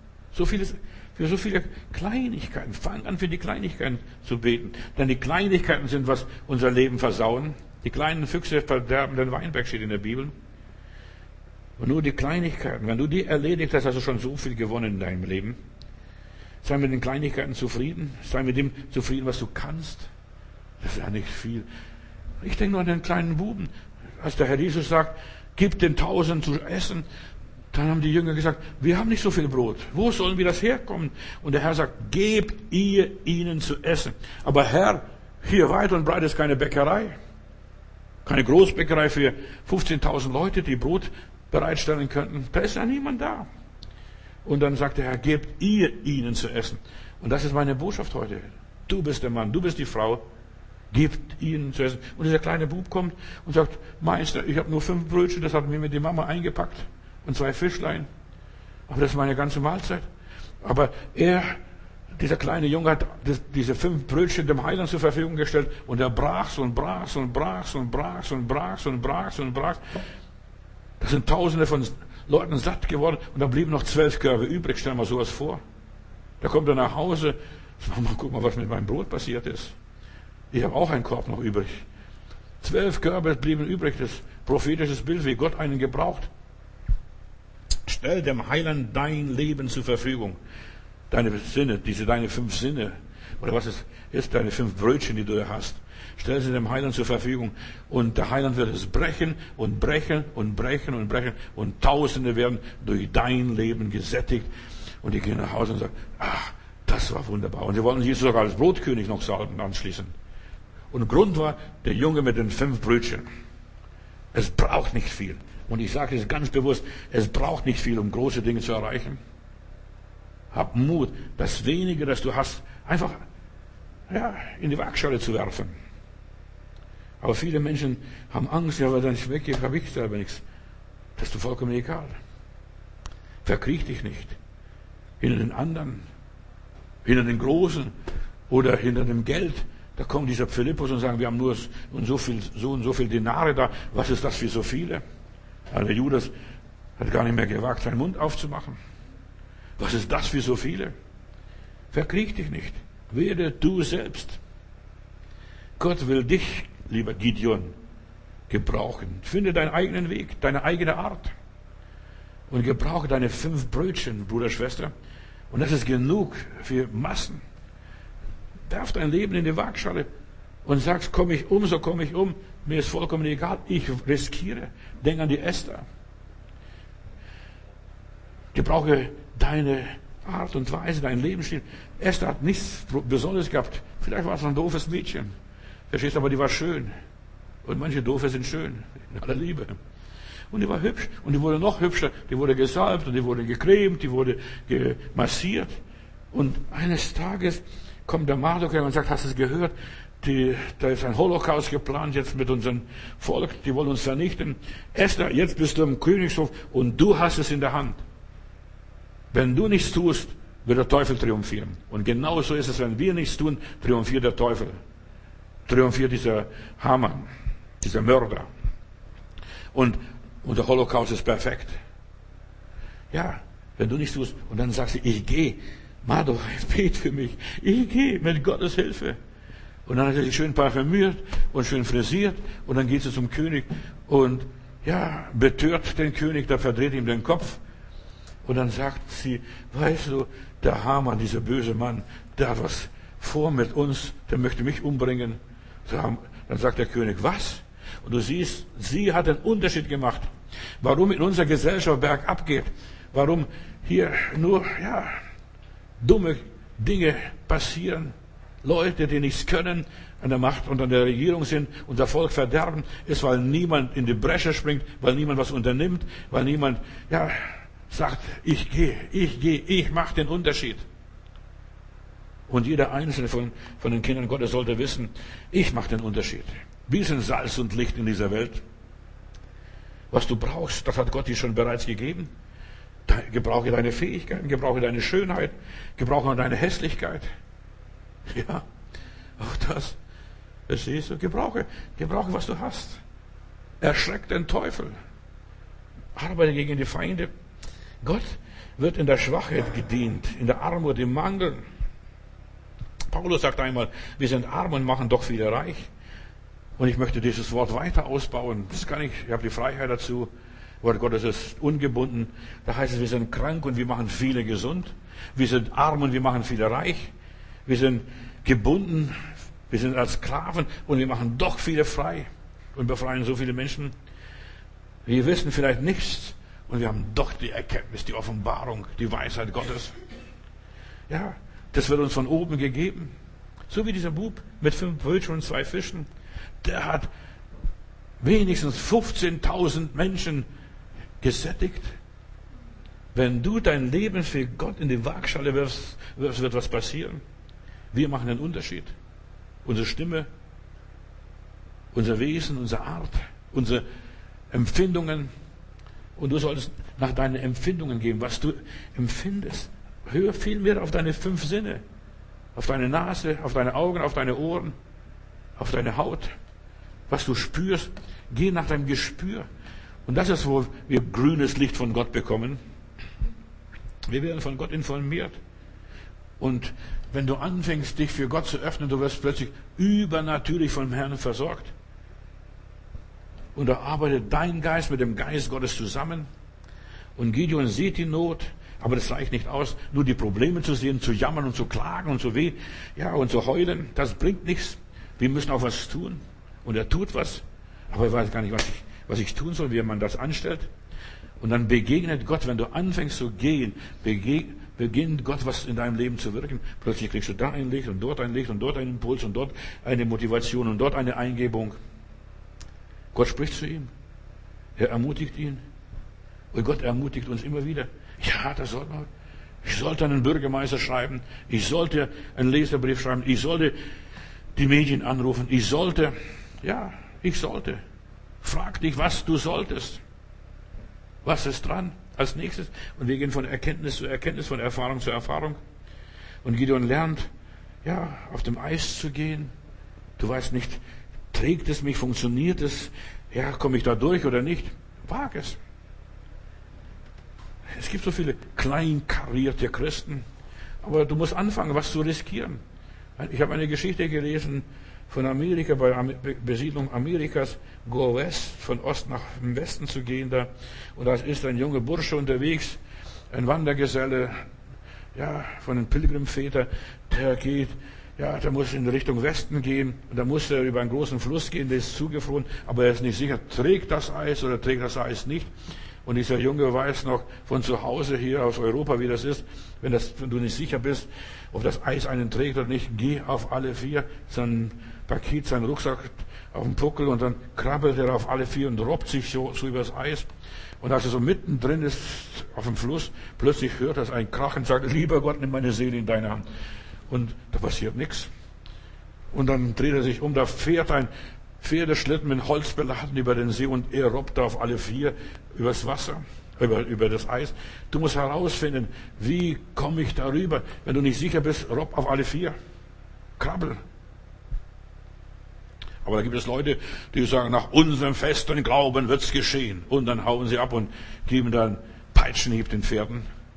Für so viele Kleinigkeiten. Fang an, für die Kleinigkeiten zu beten. Denn die Kleinigkeiten sind, was unser Leben versauen. Die kleinen Füchse verderben den Weinberg, steht in der Bibel. Und nur die Kleinigkeiten, wenn du die erledigt hast, hast du schon so viel gewonnen in deinem Leben. Sei mit den Kleinigkeiten zufrieden. Sei mit dem zufrieden, was du kannst. Das ist ja nicht viel. Ich denke nur an den kleinen Buben. Als der Herr Jesus sagt, gib den 1000 zu essen, dann haben die Jünger gesagt, wir haben nicht so viel Brot. Wo sollen wir das herkommen? Und der Herr sagt, gebt ihr ihnen zu essen. Aber Herr, hier weit und breit ist keine Bäckerei. Keine Großbäckerei für 15.000 Leute, die Brot bereitstellen könnten. Da ist ja niemand da. Und dann sagt der Herr, gebt ihr ihnen zu essen. Und das ist meine Botschaft heute. Du bist der Mann, du bist die Frau. Gebt ihnen zu essen. Und dieser kleine Bub kommt und sagt, Meister, ich habe nur 5 Brötchen, das hat mir die Mama eingepackt. Und 2 Fischlein. Aber das ist meine ganze Mahlzeit. Aber dieser kleine Junge hat diese 5 Brötchen dem Heiland zur Verfügung gestellt. Und er brach's und brach's und brach's und brach's und brach's und brach's und brach's. Da sind Tausende von Leuten satt geworden. Und da blieben noch 12 Körbe übrig. Stell dir mal sowas vor. Da kommt er nach Hause. Mama, guck mal, was mit meinem Brot passiert ist. Ich habe auch einen Korb noch übrig. 12 Körbe blieben übrig. Das prophetisches Bild, wie Gott einen gebraucht. Stell dem Heiland dein Leben zur Verfügung. Deine Sinne, deine 5 Sinne. Oder was ist deine 5 Brötchen, die du hast. Stell sie dem Heiland zur Verfügung. Und der Heiland wird es brechen und brechen und brechen und brechen. Und Tausende werden durch dein Leben gesättigt. Und die gehen nach Hause und sagen, ach, das war wunderbar. Und sie wollten Jesus sogar als Brotkönig noch salben anschließen. Und Grund war der Junge mit den 5 Brötchen. Es braucht nicht viel. Und ich sage es ganz bewusst, es braucht nicht viel, um große Dinge zu erreichen. Hab Mut, das Wenige, das du hast, einfach in die Waagschale zu werfen. Aber viele Menschen haben Angst, ja, weil dann ich weggehe, habe ich selber nichts. Das ist doch vollkommen egal. Verkriech dich nicht. Hinter den anderen, hinter den Großen oder hinter dem Geld. Da kommt dieser Philippus und sagt, wir haben nur so und so viel Denare da. Was ist das für so viele? Also der Judas hat gar nicht mehr gewagt, seinen Mund aufzumachen. Was ist das für so viele? Verkriech dich nicht. Werde du selbst. Gott will dich, lieber Gideon, gebrauchen. Finde deinen eigenen Weg, deine eigene Art. Und gebrauche deine 5 Brötchen, Bruder, Schwester. Und das ist genug für Massen. Werf dein Leben in die Waagschale und sagst, komme ich um, so komme ich um. Mir ist vollkommen egal, ich riskiere. Denk an die Esther. Gebrauche deine Art und Weise, deinen Lebensstil. Esther hat nichts Besonderes gehabt. Vielleicht war es ein doofes Mädchen. Verstehst du, aber die war schön. Und manche Doofe sind schön. In aller Liebe. Und die war hübsch. Und die wurde noch hübscher. Die wurde gesalbt und die wurde gecremt, die wurde massiert. Und eines Tages kommt der Mardochai und sagt, hast du es gehört? Da ist ein Holocaust geplant jetzt mit unserem Volk. Die wollen uns vernichten. Esther, jetzt bist du im Königshof und du hast es in der Hand. Wenn du nichts tust, wird der Teufel triumphieren. Und genauso ist es, wenn wir nichts tun, triumphiert der Teufel. Triumphiert dieser Haman, dieser Mörder. Und der Holocaust ist perfekt. Ja, wenn du nichts tust. Und dann sagst du, ich gehe. Mardochai, bet für mich. Ich gehe mit Gottes Hilfe. Und dann hat er sich schön parfümiert und schön frisiert. Und dann geht sie zum König und ja, betört den König, da verdreht ihm den Kopf. Und dann sagt sie, weißt du, der Haman, dieser böse Mann, der hat was vor mit uns, der möchte mich umbringen. Dann sagt der König, was? Und du siehst, sie hat einen Unterschied gemacht. Warum in unserer Gesellschaft bergab geht. Warum hier nur, ja, dumme Dinge passieren. Leute, die nichts können, an der Macht und an der Regierung sind, unser Volk verderben, ist, weil niemand in die Bresche springt, weil niemand was unternimmt, weil niemand, ja, sagt, ich gehe, ich mache den Unterschied. Und jeder einzelne von den Kindern Gottes sollte wissen, ich mache den Unterschied. Wir sind Salz und Licht in dieser Welt. Was du brauchst, das hat Gott dir schon bereits gegeben. Gebrauche deine Fähigkeiten, gebrauche deine Schönheit, gebrauche deine Hässlichkeit. Ja, auch das. Verstehst du? Gebrauche, was du hast. Erschreck den Teufel. Arbeite gegen die Feinde. Gott wird in der Schwachheit gedient, in der Armut, im Mangel. Paulus sagt einmal, wir sind arm und machen doch viele reich. Und ich möchte dieses Wort weiter ausbauen. Das kann ich habe die Freiheit dazu. Wort Gottes ist ungebunden. Da heißt es, wir sind krank und wir machen viele gesund. Wir sind arm und wir machen viele reich. Wir sind gebunden, wir sind als Sklaven und wir machen doch viele frei und befreien so viele Menschen. Wir wissen vielleicht nichts und wir haben doch die Erkenntnis, die Offenbarung, die Weisheit Gottes. Ja, das wird uns von oben gegeben. So wie dieser Bub mit 5 Brötchen und 2 Fischen. Der hat wenigstens 15.000 Menschen gesättigt. Wenn du dein Leben für Gott in die Waagschale wirfst, wird was passieren. Wir machen einen Unterschied. Unsere Stimme, unser Wesen, unsere Art, unsere Empfindungen. Und du solltest nach deinen Empfindungen gehen, was du empfindest. Hör viel mehr auf deine 5 Sinne. Auf deine Nase, auf deine Augen, auf deine Ohren, auf deine Haut. Was du spürst, geh nach deinem Gespür. Und das ist, wo wir grünes Licht von Gott bekommen. Wir werden von Gott informiert. Und wenn du anfängst, dich für Gott zu öffnen, du wirst plötzlich übernatürlich vom Herrn versorgt. Und da arbeitet dein Geist mit dem Geist Gottes zusammen. Und Gideon sieht die Not, aber das reicht nicht aus, nur die Probleme zu sehen, zu jammern und zu klagen und zu weh, ja, und zu heulen. Das bringt nichts. Wir müssen auch was tun. Und er tut was, aber er weiß gar nicht, was ich tun soll, wie man das anstellt. Und dann begegnet Gott, wenn du anfängst zu gehen, beginnt Gott was in deinem Leben zu wirken. Plötzlich kriegst du da ein Licht und dort ein Licht und dort einen Impuls und dort eine Motivation und dort eine Eingebung. Gott spricht zu ihm. Er ermutigt ihn. Und Gott ermutigt uns immer wieder. Ja, das sollte man. Ich sollte einen Bürgermeister schreiben. Ich sollte einen Leserbrief schreiben. Ich sollte die Medien anrufen. Ich sollte. Frag dich, was du solltest. Was ist dran als nächstes? Und wir gehen von Erkenntnis zu Erkenntnis, von Erfahrung zu Erfahrung. Und Gideon lernt, ja, auf dem Eis zu gehen, Du weißt nicht, trägt es mich, funktioniert es? Ja, komme ich da durch oder nicht? Wag es. Es gibt so viele kleinkarierte Christen, aber du musst anfangen, was zu riskieren. Ich habe eine Geschichte gelesen von Amerika, bei Besiedlung Amerikas, Go West, von Ost nach Westen zu gehen da. Und da ist ein junger Bursche unterwegs, ein Wandergeselle, ja, von den Pilgrimvätern, der muss in Richtung Westen gehen. Und da muss er über einen großen Fluss gehen, der ist zugefroren, aber er ist nicht sicher, trägt das Eis oder trägt das Eis nicht. Und dieser Junge weiß noch von zu Hause hier aus Europa, wie das ist. Wenn du nicht sicher bist, ob das Eis einen trägt oder nicht, geh auf alle vier, sein Paket, seinen Rucksack auf den Puckel und dann krabbelt er auf alle vier und robbt sich so übers Eis. Und als er so mittendrin ist auf dem Fluss, plötzlich hört er ein Krachen und sagt, lieber Gott, nimm meine Seele in deine Hand. Und da passiert nichts. Und dann dreht er sich um, da fährt ein Pferdeschlitten mit Holz beladen über den See und er robbt da auf alle vier übers Wasser, über das Eis. Du musst herausfinden, wie komme ich darüber? Wenn du nicht sicher bist, robb auf alle vier. Krabbel. Aber da gibt es Leute, die sagen, nach unserem festen Glauben wird's geschehen. Und dann hauen sie ab und geben dann Peitschenhieb den Pferden.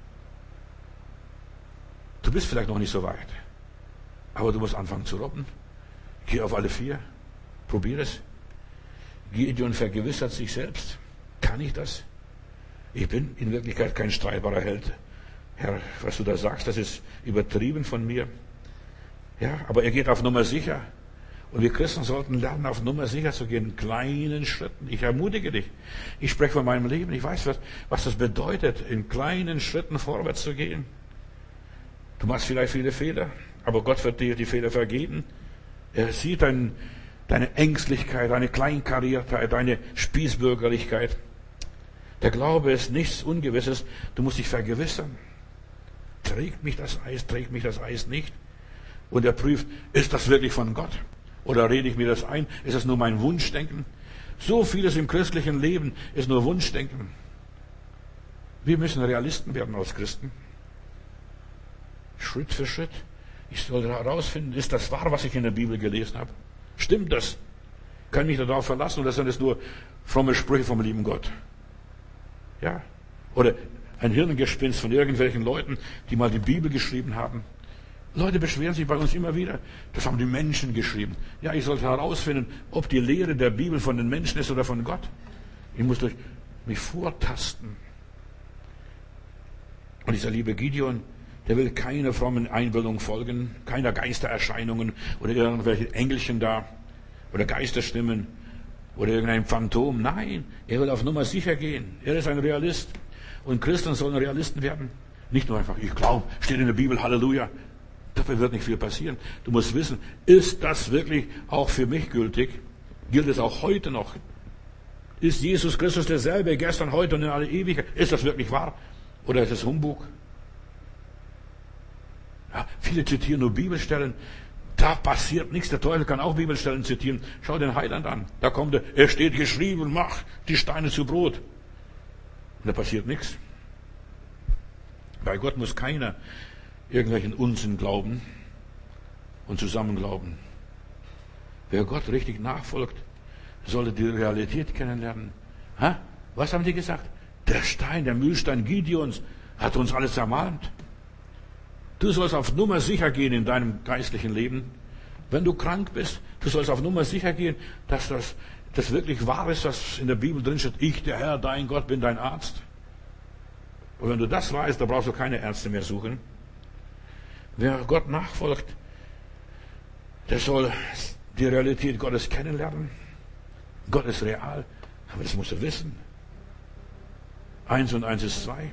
Du bist vielleicht noch nicht so weit. Aber du musst anfangen zu robben. Geh auf alle vier. Probier es. Gideon vergewissert sich selbst. Kann ich das? Ich bin in Wirklichkeit kein streitbarer Held. Herr, was du da sagst, das ist übertrieben von mir. Ja, aber er geht auf Nummer sicher. Und wir Christen sollten lernen, auf Nummer sicher zu gehen, in kleinen Schritten. Ich ermutige dich. Ich spreche von meinem Leben. Ich weiß, was das bedeutet, in kleinen Schritten vorwärts zu gehen. Du machst vielleicht viele Fehler, aber Gott wird dir die Fehler vergeben. Er sieht deine Ängstlichkeit, deine Kleinkariertheit, deine Spießbürgerlichkeit. Der Glaube ist nichts Ungewisses. Du musst dich vergewissern. Trägt mich das Eis nicht? Und er prüft, ist das wirklich von Gott? Oder rede ich mir das ein? Ist das nur mein Wunschdenken? So vieles im christlichen Leben ist nur Wunschdenken. Wir müssen Realisten werden als Christen. Schritt für Schritt. Ich soll herausfinden, ist das wahr, was ich in der Bibel gelesen habe? Stimmt das? Kann ich mich darauf verlassen oder sind es nur fromme Sprüche vom lieben Gott? Ja. Oder ein Hirngespinst von irgendwelchen Leuten, die mal die Bibel geschrieben haben. Leute beschweren sich bei uns immer wieder. Das haben die Menschen geschrieben. Ja, ich sollte herausfinden, ob die Lehre der Bibel von den Menschen ist oder von Gott. Ich muss durch mich vortasten. Und dieser liebe Gideon, der will keiner frommen Einbildung folgen, keiner Geistererscheinungen oder irgendwelche Engelchen da oder Geisterstimmen oder irgendein Phantom. Nein, er will auf Nummer sicher gehen. Er ist ein Realist. Und Christen sollen Realisten werden. Nicht nur einfach, ich glaube, steht in der Bibel, Halleluja. Dafür wird nicht viel passieren. Du musst wissen, ist das wirklich auch für mich gültig? Gilt es auch heute noch? Ist Jesus Christus derselbe, gestern, heute und in alle Ewigkeit? Ist das wirklich wahr? Oder ist es Humbug? Ja, viele zitieren nur Bibelstellen. Da passiert nichts. Der Teufel kann auch Bibelstellen zitieren. Schau den Heiland an. Da kommt er steht geschrieben, mach die Steine zu Brot. Und da passiert nichts. Bei Gott muss keiner irgendwelchen Unsinn glauben und zusammen glauben. Wer Gott richtig nachfolgt, sollte die Realität kennenlernen. Was haben die gesagt? Der Mühlstein Gideons hat uns alles zermalmt. Du sollst auf Nummer sicher gehen in deinem geistlichen Leben. Wenn du krank bist, du sollst auf Nummer sicher gehen, dass das wirklich wahr ist, was in der Bibel drin steht. Ich, der Herr, dein Gott, bin dein Arzt. Und wenn du das weißt, dann brauchst du keine Ärzte mehr suchen. Wer Gott nachfolgt, der soll die Realität Gottes kennenlernen. Gott ist real, aber das musst du wissen. 1 und 1 ist 2.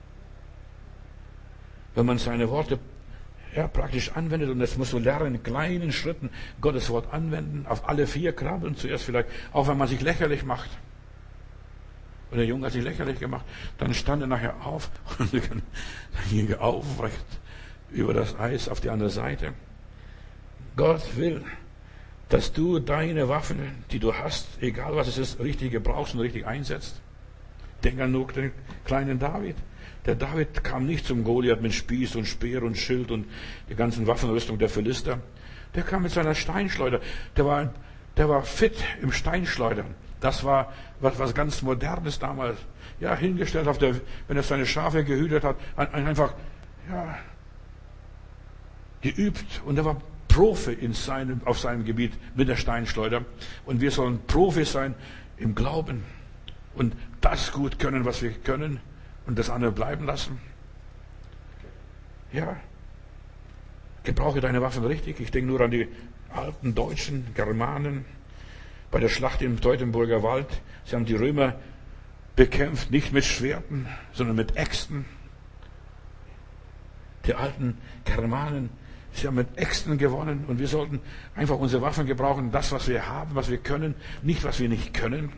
Wenn man seine Worte praktisch anwendet, und das musst du lernen, in kleinen Schritten Gottes Wort anwenden, auf alle 4 krabbeln zuerst vielleicht, auch wenn man sich lächerlich macht. Und der Junge hat sich lächerlich gemacht, dann stand er nachher auf und ging aufrecht über das Eis auf die andere Seite. Gott will, dass du deine Waffen, die du hast, egal was es ist, richtig gebrauchst und richtig einsetzt. Denk an nur den kleinen David. Der David kam nicht zum Goliath mit Spieß und Speer und Schild und die ganzen Waffenrüstung der Philister, Der kam mit seiner Steinschleuder. Der war fit im Steinschleudern. Das war was ganz Modernes damals. Ja, hingestellt wenn er seine Schafe gehütet hat, einfach, ja, geübt. Und er war Profi auf seinem Gebiet mit der Steinschleuder. Und wir sollen Profis sein im Glauben. Und das gut können, was wir können. Und das andere bleiben lassen. Ja. Gebrauche deine Waffen richtig. Ich denke nur an die alten Deutschen, Germanen. Bei der Schlacht im Teutoburger Wald. Sie haben die Römer bekämpft, nicht mit Schwerten, sondern mit Äxten. Die alten Germanen, sie haben mit Äxten gewonnen. Und wir sollten einfach unsere Waffen gebrauchen. Das, was wir haben, was wir können, nicht, was wir nicht können.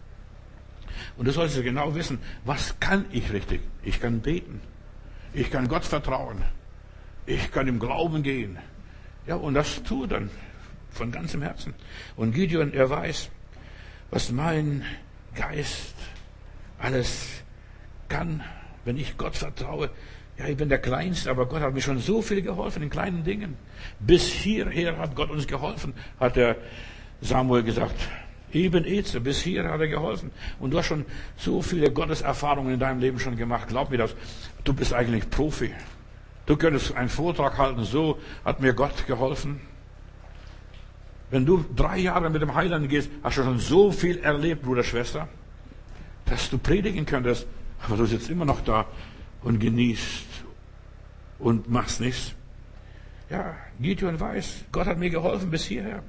Und du solltest genau wissen, was kann ich richtig? Ich kann beten. Ich kann Gott vertrauen. Ich kann im Glauben gehen. Ja, und das tue dann von ganzem Herzen. Und Gideon, er weiß, was mein Geist alles kann, wenn ich Gott vertraue. Ja, ich bin der Kleinste, aber Gott hat mir schon so viel geholfen in kleinen Dingen. Bis hierher hat Gott uns geholfen, hat der Samuel gesagt. Ebenezer, bis hier hat er geholfen. Und du hast schon so viele Gotteserfahrungen in deinem Leben schon gemacht. Glaub mir das. Du bist eigentlich Profi. Du könntest einen Vortrag halten, so hat mir Gott geholfen. Wenn du 3 Jahre mit dem Heiland gehst, hast du schon so viel erlebt, Bruder, Schwester, dass du predigen könntest. Aber du sitzt immer noch da und genießt und machst nichts. Ja, Gideon weiß, Gott hat mir geholfen bis hierher.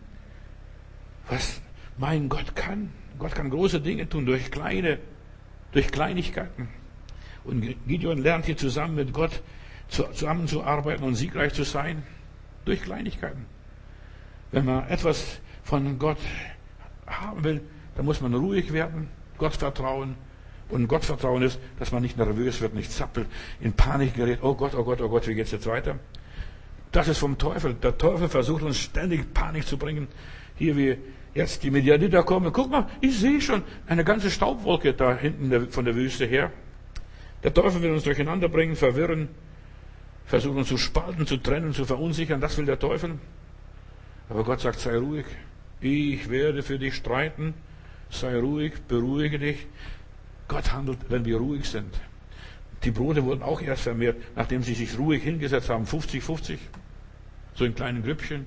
Was mein Gott kann. Gott kann große Dinge tun durch Kleinigkeiten. Und Gideon lernt hier zusammen mit Gott zusammenzuarbeiten und siegreich zu sein durch Kleinigkeiten. Wenn man etwas von Gott haben will, dann muss man ruhig werden, Gott vertrauen. Und Gottvertrauen ist, dass man nicht nervös wird, nicht zappelt, in Panik gerät. Oh Gott, oh Gott, oh Gott, wie geht's jetzt weiter? Das ist vom Teufel. Der Teufel versucht uns ständig Panik zu bringen. Hier wie jetzt die Midianiter kommen. Guck mal, ich sehe schon eine ganze Staubwolke da hinten von der Wüste her. Der Teufel will uns durcheinander bringen, verwirren, versuchen uns zu spalten, zu trennen, zu verunsichern. Das will der Teufel. Aber Gott sagt, sei ruhig. Ich werde für dich streiten. Sei ruhig, beruhige dich. Gott handelt, wenn wir ruhig sind. Die Brote wurden auch erst vermehrt, nachdem sie sich ruhig hingesetzt haben. 50-50. So in kleinen Grüppchen.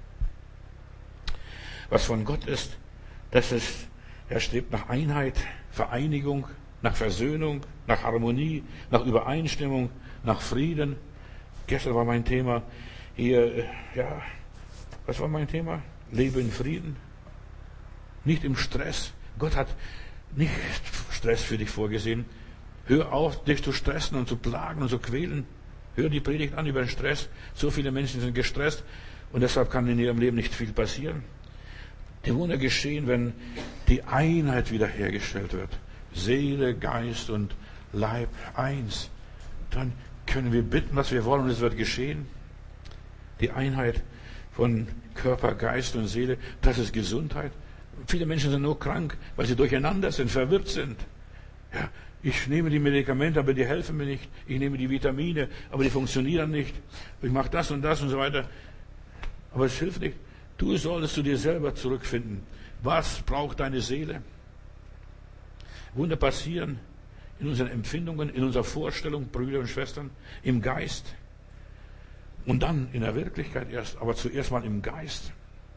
Was von Gott ist, er strebt nach Einheit, Vereinigung, nach Versöhnung, nach Harmonie, nach Übereinstimmung, nach Frieden. Gestern war mein Thema hier, was war mein Thema? Lebe in Frieden. Nicht im Stress. Gott hat nicht Stress für dich vorgesehen. Hör auf, dich zu stressen und zu plagen und zu quälen. Hör die Predigt an über den Stress. So viele Menschen sind gestresst und deshalb kann in ihrem Leben nicht viel passieren. Die Wunder geschehen, wenn die Einheit wiederhergestellt wird. Seele, Geist und Leib eins. Dann können wir bitten, was wir wollen, und es wird geschehen. Die Einheit von Körper, Geist und Seele, das ist Gesundheit. Viele Menschen sind nur krank, weil sie durcheinander sind, verwirrt sind. Ja, ich nehme die Medikamente, aber die helfen mir nicht. Ich nehme die Vitamine, aber die funktionieren nicht. Ich mache das und so weiter. Aber es hilft nicht. Du solltest zu dir selber zurückfinden. Was braucht deine Seele? Wunder passieren in unseren Empfindungen, in unserer Vorstellung, Brüder und Schwestern, im Geist. Und dann in der Wirklichkeit erst, aber zuerst mal im Geist.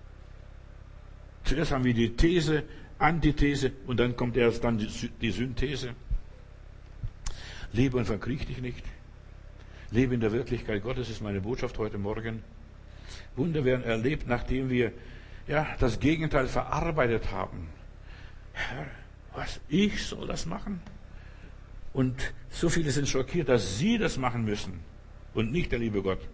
Zuerst haben wir die These, Antithese und dann kommt erst dann die Synthese. Lebe und verkriech dich nicht. Lebe in der Wirklichkeit Gottes, ist meine Botschaft heute Morgen. Wunder werden erlebt, nachdem wir das Gegenteil verarbeitet haben. Herr, was? Ich soll das machen? Und so viele sind schockiert, dass sie das machen müssen und nicht der liebe Gott.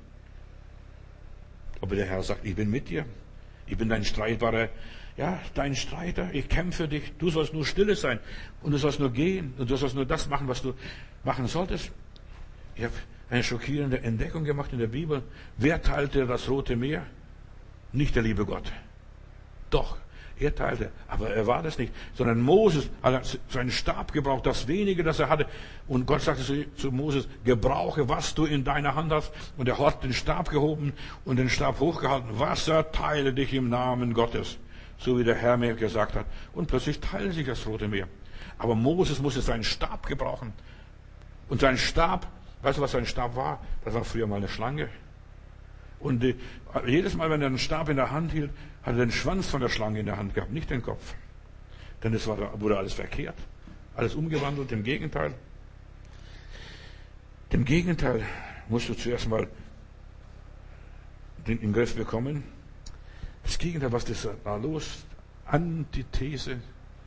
Aber der Herr sagt, ich bin mit dir. Ich bin dein dein Streiter. Ich kämpfe für dich. Du sollst nur stille sein. Und du sollst nur gehen. Und du sollst nur das machen, was du machen solltest. Ich habe eine schockierende Entdeckung gemacht in der Bibel. Wer teilte das Rote Meer? Nicht der liebe Gott. Doch, Er teilte. Aber er war das nicht. Sondern Moses hat seinen Stab gebraucht, das wenige, das er hatte. Und Gott sagte zu Moses, gebrauche, was du in deiner Hand hast. Und er hat den Stab gehoben und den Stab hochgehalten. Wasser, teile dich im Namen Gottes. So wie der Herr mir gesagt hat. Und plötzlich teilte sich das Rote Meer. Aber Moses musste seinen Stab gebrauchen. Und sein Stab, weißt du, was sein Stab war? Das war früher mal eine Schlange. Und jedes Mal, wenn er den Stab in der Hand hielt, hat er den Schwanz von der Schlange in der Hand gehabt, nicht den Kopf. Denn es wurde alles verkehrt, alles umgewandelt, im Gegenteil. Dem Gegenteil musst du zuerst mal in den Griff bekommen. Das Gegenteil, was ist da los? Antithese.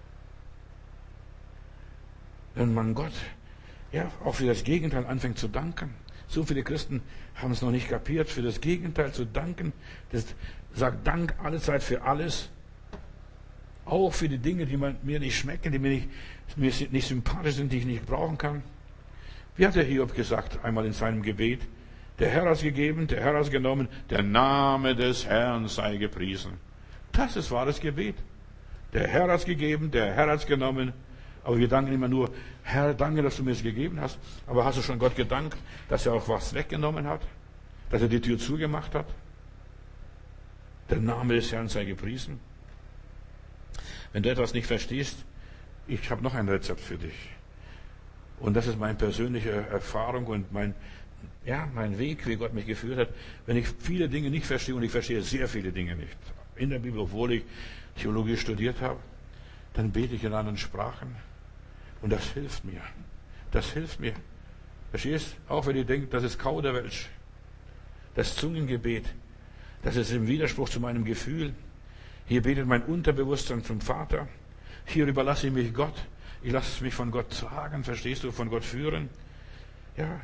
Wenn man Gott auch für das Gegenteil anfängt zu danken. So viele Christen haben es noch nicht kapiert, für das Gegenteil zu danken. Das sagt Dank alle Zeit für alles. Auch für die Dinge, die mir nicht schmecken, die mir nicht sympathisch sind, die ich nicht brauchen kann. Wie hat der Hiob gesagt, einmal in seinem Gebet? Der Herr hat gegeben, der Herr hat genommen, der Name des Herrn sei gepriesen. Das ist wahres Gebet. Der Herr hat gegeben, der Herr hat genommen. Aber wir danken immer nur, Herr, danke, dass du mir es gegeben hast. Aber hast du schon Gott gedankt, dass er auch was weggenommen hat? Dass er die Tür zugemacht hat? Der Name des Herrn sei gepriesen. Wenn du etwas nicht verstehst, ich habe noch ein Rezept für dich. Und das ist meine persönliche Erfahrung und mein Weg, wie Gott mich geführt hat. Wenn ich viele Dinge nicht verstehe, und ich verstehe sehr viele Dinge nicht, in der Bibel, obwohl ich Theologie studiert habe, dann bete ich in anderen Sprachen. Und das hilft mir. Das hilft mir. Verstehst? Auch wenn ihr denkt, das ist Kauderwelsch. Das Zungengebet, das ist im Widerspruch zu meinem Gefühl. Hier betet mein Unterbewusstsein zum Vater. Hier überlasse ich mich Gott. Ich lasse mich von Gott tragen. Verstehst du? Von Gott führen. Ja.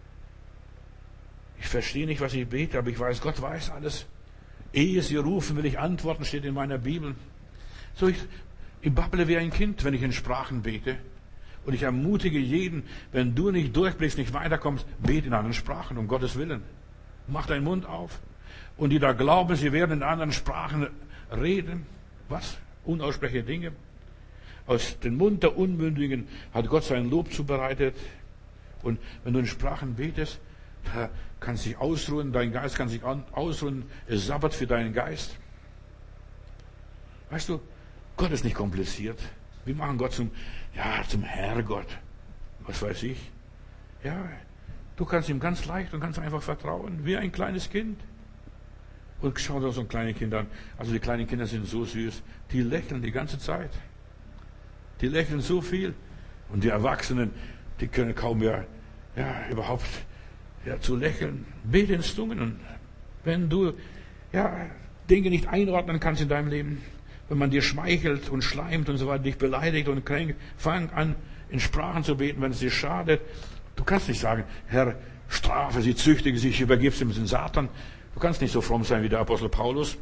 Ich verstehe nicht, was ich bete, aber ich weiß, Gott weiß alles. Ehe sie rufen, will ich antworten, steht in meiner Bibel. So, ich babble wie ein Kind, wenn ich in Sprachen bete. Und ich ermutige jeden, wenn du nicht durchblickst, nicht weiterkommst, bete in anderen Sprachen, um Gottes Willen. Mach deinen Mund auf. Und die da glauben, sie werden in anderen Sprachen reden. Was? Unaussprechliche Dinge. Aus dem Mund der Unmündigen hat Gott sein Lob zubereitet. Und wenn du in Sprachen betest, da kannst du dich ausruhen, dein Geist kann sich ausruhen, es Sabbat für deinen Geist. Weißt du, Gott ist nicht kompliziert. Wir machen Gott zum Herrgott. Was weiß ich. Ja, du kannst ihm ganz leicht und ganz einfach vertrauen, wie ein kleines Kind. Und schau dir so ein kleines Kind an. Also die kleinen Kinder sind so süß. Die lächeln die ganze Zeit. Die lächeln so viel. Und die Erwachsenen, die können kaum mehr, überhaupt, zu lächeln. Bete in Zungen. Und wenn du, Dinge nicht einordnen kannst in deinem Leben, wenn man dir schmeichelt und schleimt und so weiter, dich beleidigt und kränkt, fang an, in Sprachen zu beten, wenn es dir schadet. Du kannst nicht sagen, Herr, strafe sie, züchtige sie, ich übergebe sie dem Satan. Du kannst nicht so fromm sein wie der Apostel Paulus.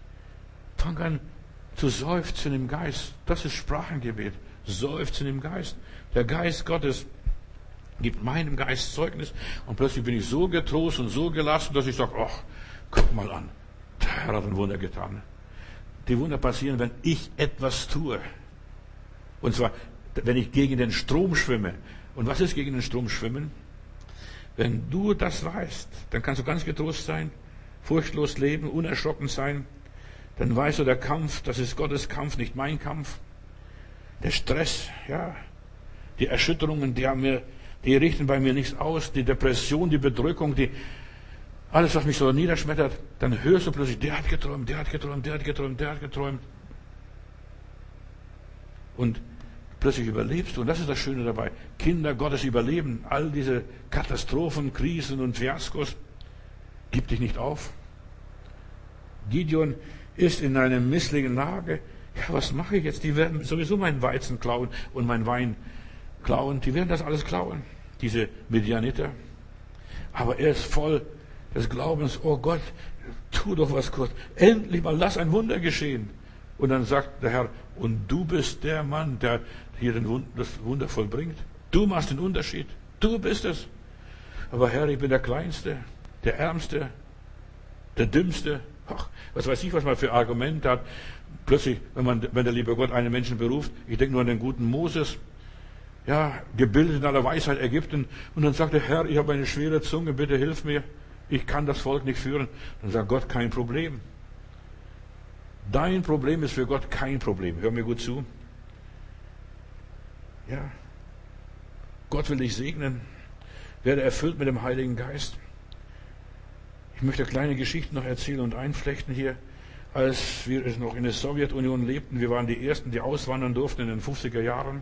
Fang an zu seufzen im Geist. Das ist Sprachengebet. Seufzen im Geist. Der Geist Gottes gibt meinem Geist Zeugnis und plötzlich bin ich so getrost und so gelassen, dass ich sage, ach, guck mal an, der Herr hat ein Wunder getan. Die Wunder passieren, wenn ich etwas tue. Und zwar, wenn ich gegen den Strom schwimme. Und was ist gegen den Strom schwimmen? Wenn du das weißt, dann kannst du ganz getrost sein, furchtlos leben, unerschrocken sein. Dann weißt du, der Kampf, das ist Gottes Kampf, nicht mein Kampf. Der Stress, die Erschütterungen, die richten bei mir nichts aus. Die Depression, die Bedrückung, alles, was mich so niederschmettert, dann hörst du plötzlich, der hat geträumt, der hat geträumt, der hat geträumt, der hat geträumt. Und plötzlich überlebst du. Und das ist das Schöne dabei. Kinder Gottes überleben all diese Katastrophen, Krisen und Fiaskos. Gib dich nicht auf. Gideon ist in einer misslichen Lage. Ja, was mache ich jetzt? Die werden sowieso meinen Weizen klauen und meinen Wein klauen. Die werden das alles klauen, diese Midianiter. Aber er ist voll des Glaubens, oh Gott, tu doch was kurz. Endlich mal, lass ein Wunder geschehen. Und dann sagt der Herr, und du bist der Mann, der hier das Wunder vollbringt. Du machst den Unterschied. Du bist es. Aber Herr, ich bin der Kleinste, der Ärmste, der Dümmste. Ach, was weiß ich, was man für Argumente hat. Plötzlich, wenn der liebe Gott einen Menschen beruft, ich denke nur an den guten Moses, ja, gebildet in aller Weisheit Ägypten, und dann sagt der Herr, ich habe eine schwere Zunge, bitte hilf mir, ich kann das Volk nicht führen. Dann sagt Gott, kein Problem. Dein Problem ist für Gott kein Problem. Hör mir gut zu. Ja, Gott will dich segnen. Werde erfüllt mit dem Heiligen Geist. Ich möchte kleine Geschichten noch erzählen und einflechten hier. Als wir noch in der Sowjetunion lebten, wir waren die Ersten, die auswandern durften in den 50er Jahren.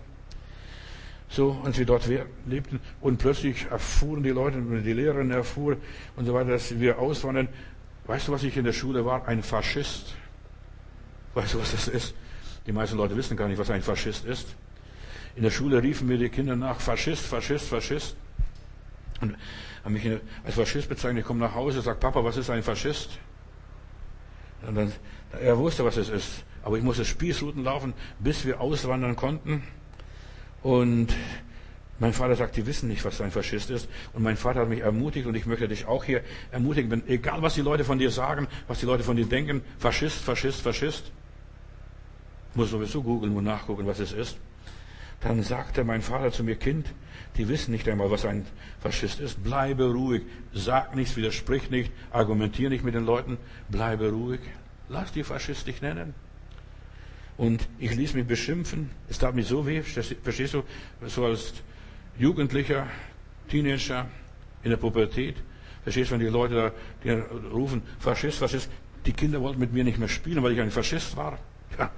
So, als wir dort lebten, und plötzlich erfuhren die Leute, die Lehrerin erfuhr und so weiter, dass wir auswandern. Weißt du, was ich in der Schule war? Ein Faschist. Weißt du, was das ist? Die meisten Leute wissen gar nicht, was ein Faschist ist. In der Schule riefen mir die Kinder nach, Faschist, Faschist, Faschist. Und haben mich als Faschist bezeichnet. Ich komme nach Hause, sage, Papa, was ist ein Faschist? Und dann, er wusste, was es ist. Aber ich musste Spießruten laufen, bis wir auswandern konnten. Und mein Vater sagt, die wissen nicht, was ein Faschist ist. Und mein Vater hat mich ermutigt, und ich möchte dich auch hier ermutigen, egal was die Leute von dir sagen, was die Leute von dir denken, Faschist, Faschist, Faschist. Ich muss sowieso googeln und nachgucken, was es ist. Dann sagte mein Vater zu mir, Kind, die wissen nicht einmal, was ein Faschist ist. Bleibe ruhig, sag nichts, widersprich nicht, argumentiere nicht mit den Leuten, bleibe ruhig, lass die Faschist dich nennen. Und ich ließ mich beschimpfen, es tat mir so weh, verstehst du, so als Jugendlicher, Teenager, in der Pubertät, verstehst du, wenn die Leute da die rufen, Faschist, Faschist, die Kinder wollten mit mir nicht mehr spielen, weil ich ein Faschist war. Ja.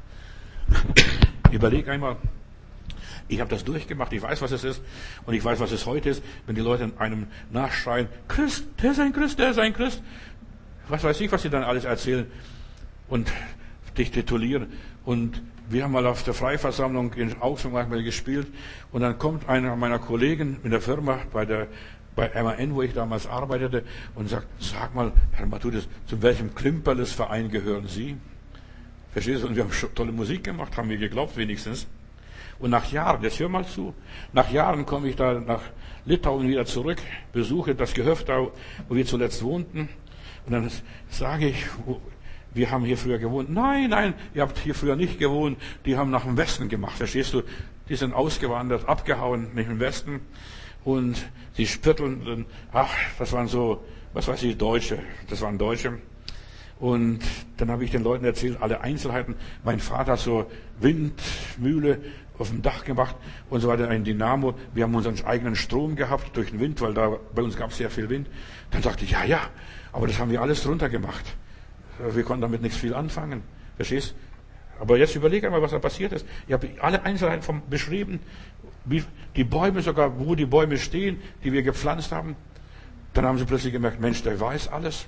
Überleg einmal, ich habe das durchgemacht, ich weiß, was es ist, und ich weiß, was es heute ist, wenn die Leute einem nachschreien, Christ, der ist ein Christ, der ist ein Christ. Was weiß ich, was sie dann alles erzählen und dich titulieren. Und wir haben mal auf der Freiversammlung in Augsburg manchmal gespielt, und dann kommt einer meiner Kollegen in der Firma bei MAN, wo ich damals arbeitete, und sagt, sag mal, Herr Matthäus, zu welchem Klimperles-Verein gehören Sie? Verstehst du? Und wir haben schon tolle Musik gemacht, haben wir geglaubt wenigstens. Und nach Jahren, jetzt hör mal zu, nach Jahren komme ich da nach Litauen wieder zurück, besuche das Gehöft da, wo wir zuletzt wohnten. Und dann sage ich, wir haben hier früher gewohnt. Nein, ihr habt hier früher nicht gewohnt. Die haben nach dem Westen gemacht, verstehst du? Die sind ausgewandert, abgehauen nach dem Westen. Und sie spitteln, ach, das waren so, was weiß ich, Deutsche. Das waren Deutsche. Und dann habe ich den Leuten erzählt, alle Einzelheiten. Mein Vater hat so Windmühle auf dem Dach gemacht und so weiter, ein Dynamo. Wir haben unseren eigenen Strom gehabt durch den Wind, weil bei uns gab es sehr viel Wind. Dann sagte ich, ja, aber das haben wir alles drunter gemacht. Wir konnten damit nichts viel anfangen. Verstehst? Aber jetzt überleg einmal, was da passiert ist. Ich habe alle Einzelheiten beschrieben, wie die Bäume sogar, wo die Bäume stehen, die wir gepflanzt haben. Dann haben sie plötzlich gemerkt, Mensch, der weiß alles.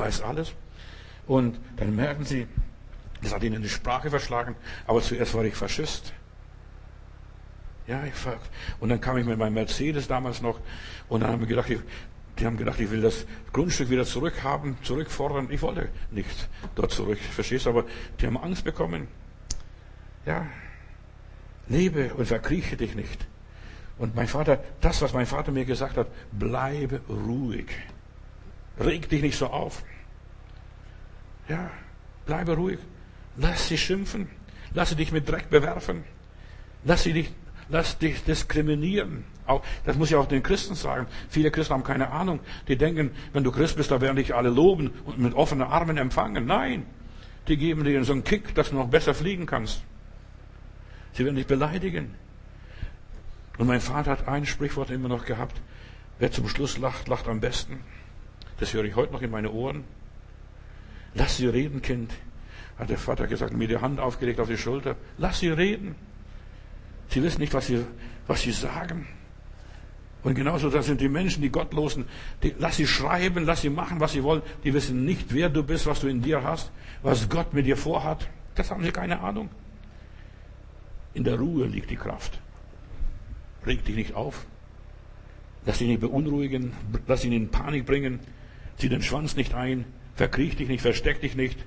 Und dann merken sie, das hat ihnen die Sprache verschlagen, aber zuerst war ich Faschist. Ja, und dann kam ich mit meinem Mercedes damals noch, und dann haben wir gedacht, die haben gedacht, ich will das Grundstück wieder zurückhaben, zurückfordern. Ich wollte nicht dort zurück, verstehst du, aber die haben Angst bekommen. Ja, lebe und verkrieche dich nicht. Und mein Vater, das, was mein Vater mir gesagt hat, bleibe ruhig. Reg dich nicht so auf. Ja, bleibe ruhig. Lass sie schimpfen. Lass sie dich mit Dreck bewerfen. Lass dich diskriminieren. Auch, das muss ich auch den Christen sagen. Viele Christen haben keine Ahnung. Die denken, wenn du Christ bist, da werden dich alle loben und mit offenen Armen empfangen. Nein. Die geben dir so einen Kick, dass du noch besser fliegen kannst. Sie werden dich beleidigen. Und mein Vater hat ein Sprichwort immer noch gehabt. Wer zum Schluss lacht, lacht am besten. Das höre ich heute noch in meine Ohren. Lass sie reden, Kind, hat der Vater gesagt, mir die Hand aufgelegt auf die Schulter. Lass sie reden. Sie wissen nicht, was sie sagen. Und genauso, das sind die Menschen, die Gottlosen. Lass sie schreiben, lass sie machen, was sie wollen. Die wissen nicht, wer du bist, was du in dir hast, was Gott mit dir vorhat. Das haben sie keine Ahnung. In der Ruhe liegt die Kraft. Reg dich nicht auf. Lass dich nicht beunruhigen. Lass ihn in Panik bringen. Zieh den Schwanz nicht ein. Verkriech dich nicht, versteck dich nicht.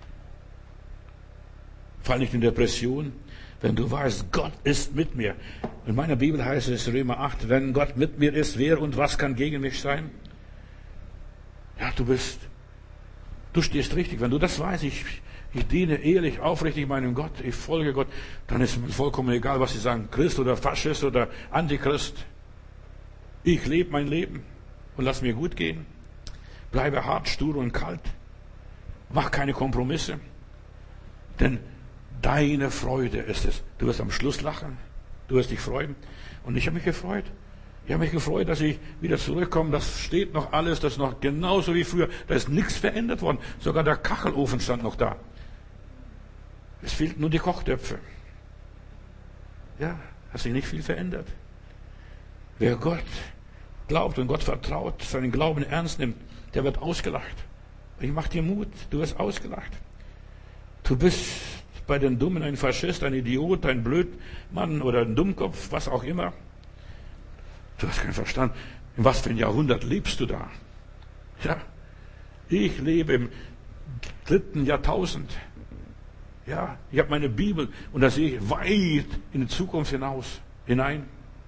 Fall nicht in Depression. Wenn du weißt, Gott ist mit mir. In meiner Bibel heißt es, Römer 8, wenn Gott mit mir ist, wer und was kann gegen mich sein? Ja, du bist Du stehst richtig. Wenn du das weißt, ich diene ehrlich, aufrichtig meinem Gott, ich folge Gott, dann ist mir vollkommen egal, was sie sagen, Christ oder Faschist oder Antichrist. Ich lebe mein Leben und lass mir gut gehen. Bleibe hart, stur und kalt. Mach keine Kompromisse. Denn deine Freude ist es. Du wirst am Schluss lachen. Du wirst dich freuen. Und ich habe mich gefreut. Ich habe mich gefreut, dass ich wieder zurückkomme. Das steht noch alles, das ist noch genauso wie früher. Da ist nichts verändert worden. Sogar der Kachelofen stand noch da. Es fehlten nur die Kochtöpfe. Ja, hat sich nicht viel verändert. Wer Gott glaubt und Gott vertraut, seinen Glauben ernst nimmt, der wird ausgelacht. Ich mach dir Mut, du wirst ausgelacht. Du bist bei den Dummen ein Faschist, ein Idiot, ein Blödmann oder ein Dummkopf, was auch immer. Du hast keinen Verstand. In was für ein Jahrhundert lebst du da? Ja, ich lebe im 3. Jahrtausend. Ja, ich habe meine Bibel und da sehe ich weit in die Zukunft hinein.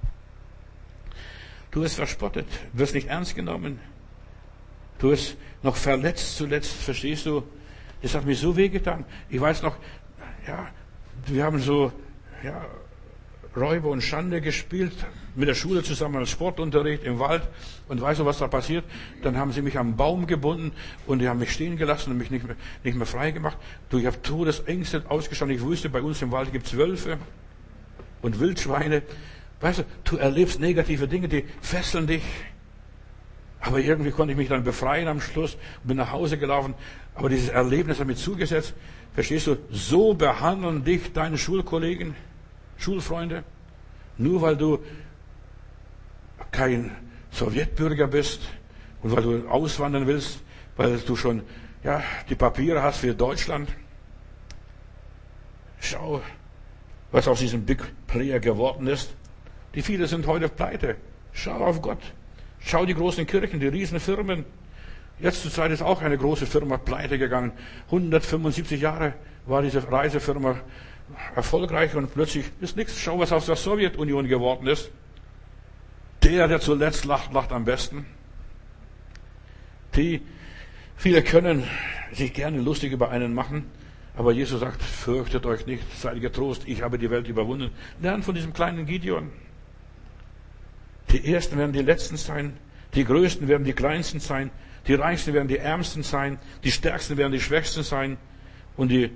Du wirst verspottet, wirst nicht ernst genommen. Du wirst noch verletzt zuletzt, verstehst du? Das hat mir so wehgetan. Ich weiß noch, ja, wir haben so, ja, Räuber und Schande gespielt, mit der Schule zusammen als Sportunterricht im Wald. Und weißt du, was da passiert? Dann haben sie mich am Baum gebunden und die haben mich stehen gelassen und mich nicht mehr frei gemacht. Du, ich habe Todesängste ausgestanden. Ich wusste, bei uns im Wald gibt es Wölfe und Wildschweine. Weißt du, du erlebst negative Dinge, die fesseln dich. Aber irgendwie konnte ich mich dann befreien am Schluss und bin nach Hause gelaufen. Aber dieses Erlebnis hat mir zugesetzt. Verstehst du? So behandeln dich deine Schulkollegen, Schulfreunde. Nur weil du kein Sowjetbürger bist und weil du auswandern willst, weil du schon, ja, die Papiere hast für Deutschland. Schau, was aus diesem Big Player geworden ist. Die viele sind heute pleite. Schau auf Gott. Schau die großen Kirchen, die riesen Firmen. Jetzt zur Zeit ist auch eine große Firma pleite gegangen. 175 Jahre war diese Reisefirma erfolgreich und plötzlich ist nichts. Schau, was aus der Sowjetunion geworden ist. Der zuletzt lacht, lacht am besten. Viele können sich gerne lustig über einen machen, aber Jesus sagt, fürchtet euch nicht, seid getrost, ich habe die Welt überwunden. Lernt von diesem kleinen Gideon. Die Ersten werden die Letzten sein, die Größten werden die Kleinsten sein, die Reichsten werden die Ärmsten sein, die Stärksten werden die Schwächsten sein und die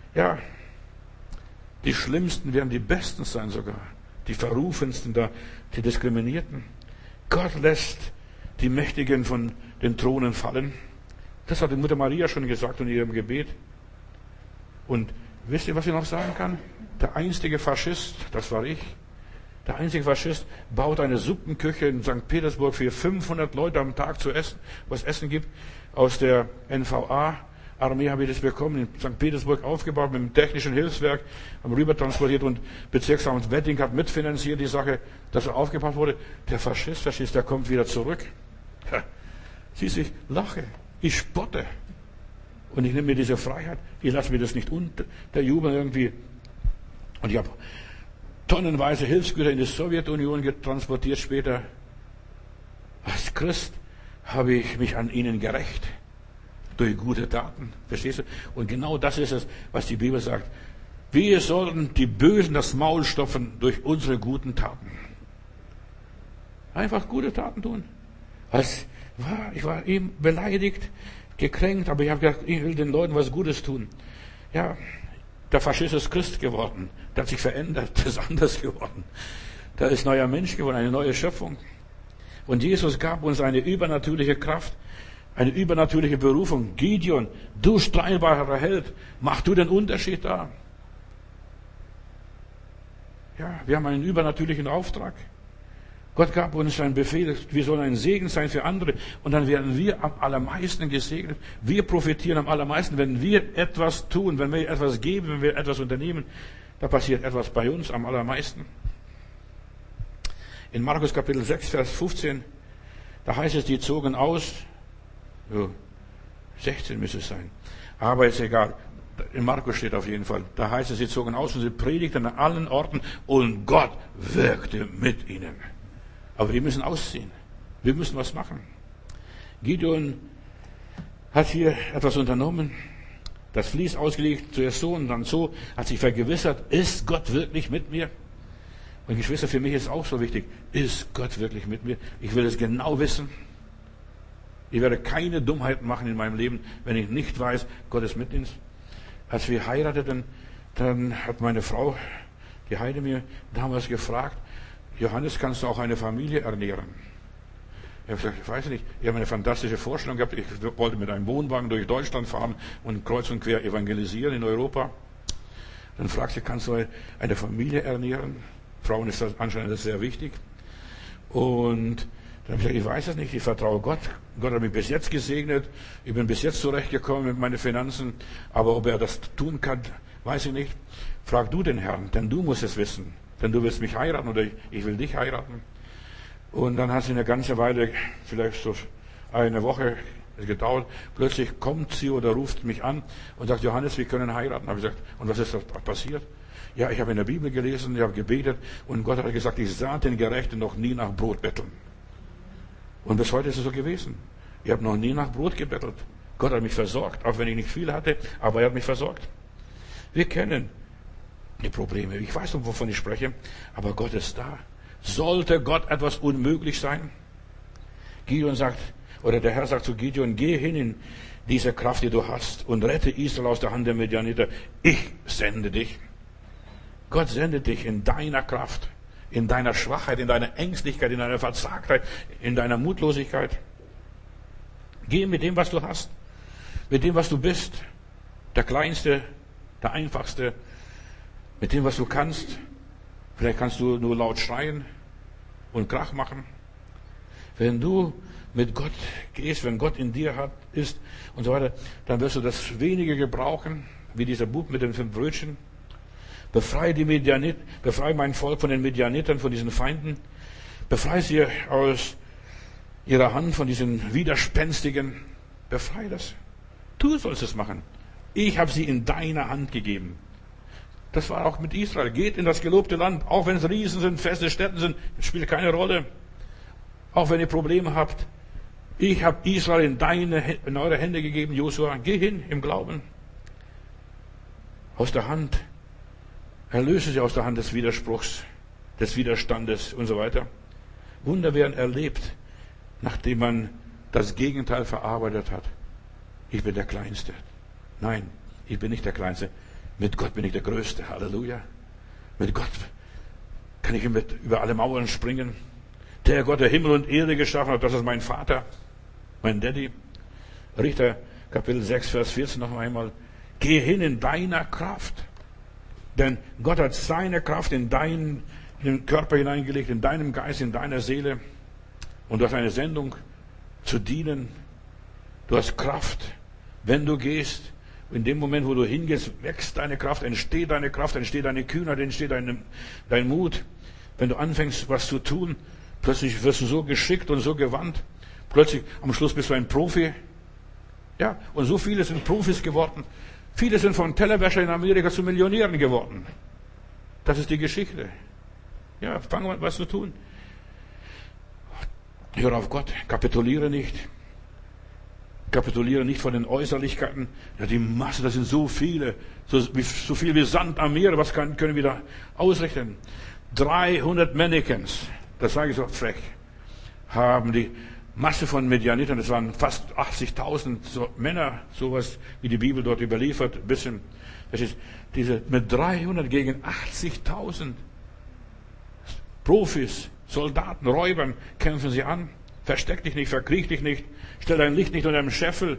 Schlimmsten werden die Besten sein sogar, die Verrufensten, die Diskriminierten. Gott lässt die Mächtigen von den Thronen fallen. Das hat die Mutter Maria schon gesagt in ihrem Gebet. Und wisst ihr, was ich noch sagen kann? Der einzige Faschist, das war ich, der einzige Faschist baut eine Suppenküche in St. Petersburg für 500 Leute am Tag zu essen, was Essen gibt. Aus der NVA-Armee habe ich das bekommen, in St. Petersburg aufgebaut, mit dem technischen Hilfswerk, haben rüber transportiert und Bezirksamt Wedding hat mitfinanziert die Sache, dass er aufgebaut wurde. Der Faschist, der kommt wieder zurück. Ja, siehst du, ich lache, ich spotte. Und ich nehme mir diese Freiheit, ich lasse mir das nicht unterjubeln irgendwie. Und ich habe tonnenweise Hilfsgüter in die Sowjetunion transportiert später. Als Christ habe ich mich an ihnen gerächt. Durch gute Taten. Verstehst du? Und genau das ist es, was die Bibel sagt. Wir sollen die Bösen das Maul stopfen durch unsere guten Taten. Einfach gute Taten tun. Ich war eben beleidigt, gekränkt, aber ich habe gedacht, ich will den Leuten was Gutes tun. Ja, der Faschist ist Christ geworden. Der hat sich verändert, der ist anders geworden. Der ist neuer Mensch geworden, eine neue Schöpfung. Und Jesus gab uns eine übernatürliche Kraft, eine übernatürliche Berufung. Gideon, du streitbarer Held, mach du den Unterschied da. Ja, wir haben einen übernatürlichen Auftrag. Gott gab uns einen Befehl, wir sollen ein Segen sein für andere. Und dann werden wir am allermeisten gesegnet. Wir profitieren am allermeisten, wenn wir etwas tun, wenn wir etwas geben, wenn wir etwas unternehmen. Da passiert etwas bei uns am allermeisten. In Markus Kapitel 6, Vers 15, da heißt es, die zogen aus. 16 müsste es sein. Aber ist egal. In Markus steht auf jeden Fall. Da heißt es, sie zogen aus und sie predigten an allen Orten und Gott wirkte mit ihnen. Aber wir müssen ausziehen. Wir müssen was machen. Gideon hat hier etwas unternommen, das Vlies ausgelegt, zuerst so und dann so, hat sich vergewissert, ist Gott wirklich mit mir? Und Geschwister, für mich ist es auch so wichtig, ist Gott wirklich mit mir? Ich will es genau wissen. Ich werde keine Dummheiten machen in meinem Leben, wenn ich nicht weiß, Gott ist mit uns. Als wir heirateten, dann hat meine Frau, die Heide, mir damals gefragt, Johannes, kannst du auch eine Familie ernähren? Ich habe gesagt, ich weiß nicht, ich habe eine fantastische Vorstellung gehabt, ich wollte mit einem Wohnwagen durch Deutschland fahren und kreuz und quer evangelisieren in Europa. Dann fragt sie, kannst du eine Familie ernähren? Frauen ist das anscheinend sehr wichtig. Und dann habe ich gesagt, ich weiß es nicht, ich vertraue Gott. Gott hat mich bis jetzt gesegnet, ich bin bis jetzt zurechtgekommen mit meinen Finanzen, aber ob er das tun kann, weiß ich nicht. Frag du den Herrn, denn du musst es wissen, denn du willst mich heiraten oder ich will dich heiraten. Und dann hat sie eine ganze Weile, vielleicht so eine Woche gedauert, plötzlich kommt sie oder ruft mich an und sagt, Johannes, wir können heiraten. Habe ich gesagt, und was ist da passiert? Ja, ich habe in der Bibel gelesen, ich habe gebetet und Gott hat gesagt, ich sah den Gerechten noch nie nach Brot betteln. Und bis heute ist es so gewesen. Ich habe noch nie nach Brot gebettelt. Gott hat mich versorgt, auch wenn ich nicht viel hatte, aber er hat mich versorgt. Wir kennen die Probleme. Ich weiß noch, wovon ich spreche, aber Gott ist da. Sollte Gott etwas unmöglich sein? Gideon sagt, oder der Herr sagt zu Gideon, geh hin in diese Kraft, die du hast, und rette Israel aus der Hand der Midianiter. Ich sende dich. Gott sendet dich in deiner Kraft, in deiner Schwachheit, in deiner Ängstlichkeit, in deiner Verzagtheit, in deiner Mutlosigkeit. Geh mit dem, was du hast, mit dem, was du bist, der Kleinste, der Einfachste, mit dem, was du kannst. Vielleicht kannst du nur laut schreien und Krach machen. Wenn du mit Gott gehst, wenn Gott in dir ist und so weiter, dann wirst du das Wenige gebrauchen, wie dieser Bub mit den 5 Brötchen. Befreie mein Volk von den Midianitern, von diesen Feinden. Befreie sie aus ihrer Hand, von diesen Widerspenstigen. Befreie das. Du sollst es machen. Ich habe sie in deiner Hand gegeben. Das war auch mit Israel. Geht in das gelobte Land, auch wenn es Riesen sind, feste Städte sind, spielt keine Rolle. Auch wenn ihr Probleme habt. Ich habe Israel in eure Hände gegeben, Josua. Geh hin im Glauben. Aus der Hand. Erlöse sie aus der Hand des Widerspruchs, des Widerstandes und so weiter. Wunder werden erlebt, nachdem man das Gegenteil verarbeitet hat. Ich bin der Kleinste. Nein, ich bin nicht der Kleinste. Mit Gott bin ich der Größte. Halleluja. Mit Gott kann ich über alle Mauern springen. Der Gott, der Himmel und Erde geschaffen hat, das ist mein Vater, mein Daddy. Richter, Kapitel 6, Vers 14 noch einmal. Geh hin in deiner Kraft. Denn Gott hat seine Kraft in deinen Körper hineingelegt, in deinem Geist, in deiner Seele. Und du hast eine Sendung zu dienen. Du hast Kraft. Wenn du gehst, in dem Moment, wo du hingehst, wächst deine Kraft, entsteht deine Kühnheit, entsteht dein Mut. Wenn du anfängst, was zu tun, plötzlich wirst du so geschickt und so gewandt. Plötzlich, am Schluss bist du ein Profi. Ja, und so viele sind Profis geworden. Viele sind von Tellerwäscher in Amerika zu Millionären geworden. Das ist die Geschichte. Ja, fang an, was zu tun. Hör auf Gott, kapituliere nicht. Kapituliere nicht von den Äußerlichkeiten. Ja, die Masse, das sind so viele. So viel wie Sand am Meer. Was können wir da ausrichten? 300 Mannequins, das sage ich so frech, haben die Masse von Midianitern, das waren fast 80.000 Männer, sowas wie die Bibel dort überliefert, ein bisschen. Das ist mit 300 gegen 80.000 Profis, Soldaten, Räubern kämpfen sie an. Versteck dich nicht, verkriech dich nicht, stell dein Licht nicht unter einem Scheffel.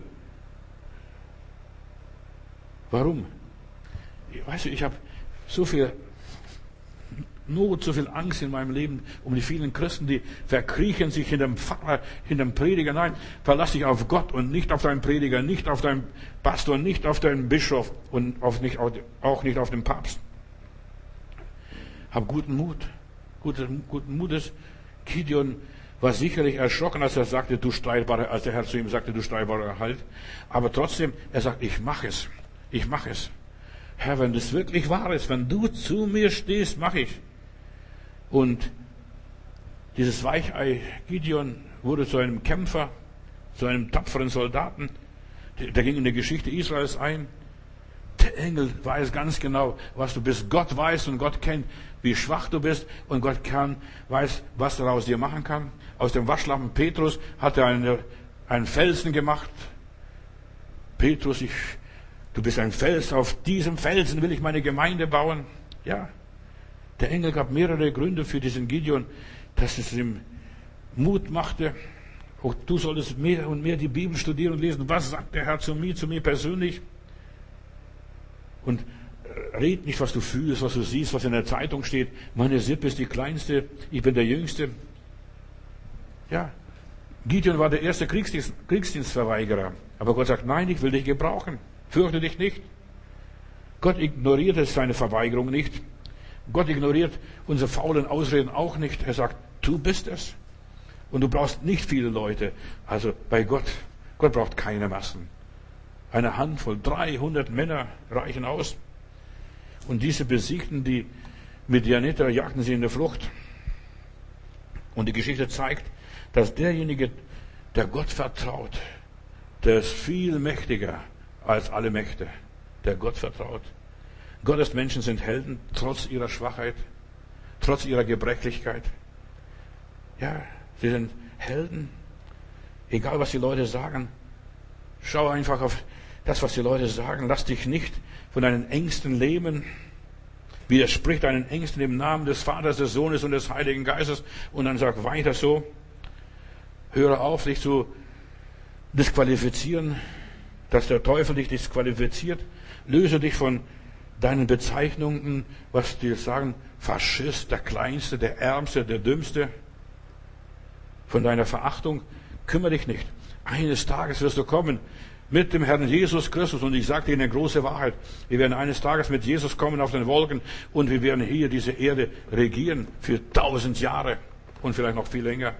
Warum? Weißt du, ich habe so viel Not, so viel Angst in meinem Leben um die vielen Christen, die verkriechen sich hinterm Pfarrer, hinterm Prediger. Nein, verlass dich auf Gott und nicht auf deinen Prediger, nicht auf deinen Pastor, nicht auf deinen Bischof und auch nicht auf den Papst. Hab guten Mut. Guten Mutes. Gideon war sicherlich erschrocken, als er sagte, als der Herr zu ihm sagte, du streitbarer Halt. Aber trotzdem, er sagt, ich mache es. Ich mache es. Herr, wenn das wirklich wahr ist, wenn du zu mir stehst, mache ich. Und dieses Weichei Gideon wurde zu einem Kämpfer, zu einem tapferen Soldaten. Der ging in die Geschichte Israels ein. Der Engel weiß ganz genau, was du bist. Gott weiß und Gott kennt, wie schwach du bist. Und Gott weiß, was er aus dir machen kann. Aus dem Waschlappen Petrus hat er einen Felsen gemacht. Petrus, du bist ein Fels. Auf diesem Felsen will ich meine Gemeinde bauen. Ja, der Engel gab mehrere Gründe für diesen Gideon, dass es ihm Mut machte. Auch du solltest mehr und mehr die Bibel studieren und lesen. Was sagt der Herr zu mir persönlich? Und red nicht, was du fühlst, was du siehst, was in der Zeitung steht. Meine Sippe ist die kleinste, ich bin der Jüngste. Ja, Gideon war der erste Kriegsdienstverweigerer. Aber Gott sagt, nein, ich will dich gebrauchen. Fürchte dich nicht. Gott ignoriert seine Verweigerung nicht. Gott ignoriert unsere faulen Ausreden auch nicht. Er sagt, du bist es. Und du brauchst nicht viele Leute. Also bei Gott braucht keine Massen. Eine Handvoll, 300 Männer reichen aus. Und diese besiegten die Midianiter, jagten sie in der Flucht. Und die Geschichte zeigt, dass derjenige, der Gott vertraut, der ist viel mächtiger als alle Mächte, der Gott vertraut. Gottes Menschen sind Helden, trotz ihrer Schwachheit, trotz ihrer Gebrechlichkeit. Ja, sie sind Helden. Egal, was die Leute sagen, schau einfach auf das, was die Leute sagen. Lass dich nicht von deinen Ängsten lähmen. Widersprich deinen Ängsten im Namen des Vaters, des Sohnes und des Heiligen Geistes und dann sag weiter so. Höre auf, dich zu disqualifizieren, dass der Teufel dich disqualifiziert. Löse dich von deinen Bezeichnungen, was die sagen, Faschist, der Kleinste, der Ärmste, der Dümmste. Von deiner Verachtung, kümmere dich nicht. Eines Tages wirst du kommen mit dem Herrn Jesus Christus. Und ich sage dir eine große Wahrheit. Wir werden eines Tages mit Jesus kommen auf den Wolken und wir werden hier diese Erde regieren für 1000 Jahre und vielleicht noch viel länger.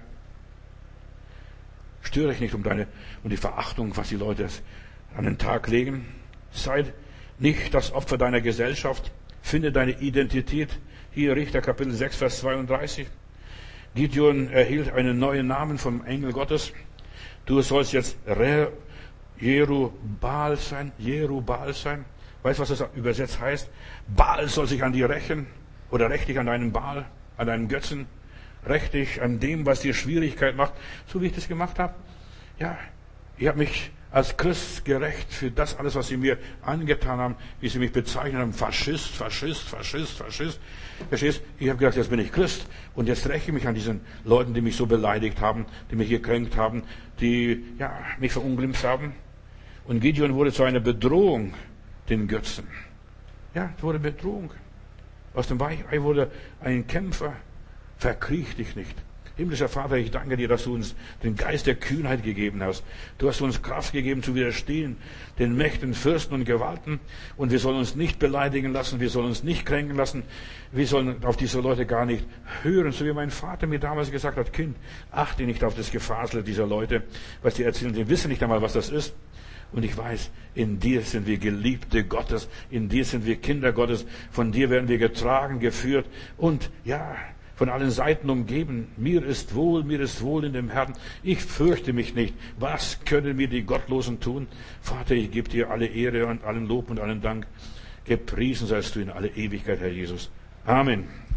Störe dich nicht um die Verachtung, was die Leute an den Tag legen. Sei nicht das Opfer deiner Gesellschaft. Finde deine Identität. Hier Richter Kapitel 6, Vers 32. Gideon erhielt einen neuen Namen vom Engel Gottes. Du sollst jetzt Jerubal sein. Weißt du, was das übersetzt heißt? Baal soll sich an dir rächen. Oder räch dich an deinen Baal, an deinen Götzen. Räch dich an dem, was dir Schwierigkeit macht. So wie ich das gemacht habe. Ja, ich habe mich als Christ gerecht für das alles, was sie mir angetan haben, wie sie mich bezeichnet haben. Faschist. Verstehst? Ich habe gedacht, jetzt bin ich Christ und jetzt räche ich mich an diesen Leuten, die mich so beleidigt haben, die mich gekränkt haben, die mich verunglimpft haben. Und Gideon wurde zu einer Bedrohung den Götzen. Ja, es wurde Bedrohung. Aus dem Weichei wurde ein Kämpfer. Verkriech dich nicht. Himmlischer Vater, ich danke dir, dass du uns den Geist der Kühnheit gegeben hast. Du hast uns Kraft gegeben zu widerstehen den Mächten, Fürsten und Gewalten. Und wir sollen uns nicht beleidigen lassen, wir sollen uns nicht kränken lassen. Wir sollen auf diese Leute gar nicht hören. So wie mein Vater mir damals gesagt hat, Kind, achte nicht auf das Gefasel dieser Leute, was die erzählen. Die wissen nicht einmal, was das ist. Und ich weiß, in dir sind wir Geliebte Gottes, in dir sind wir Kinder Gottes, von dir werden wir getragen, geführt und von allen Seiten umgeben. Mir ist wohl in dem Herrn. Ich fürchte mich nicht. Was können mir die Gottlosen tun? Vater, ich gebe dir alle Ehre und allen Lob und allen Dank. Gepriesen seist du in alle Ewigkeit, Herr Jesus. Amen.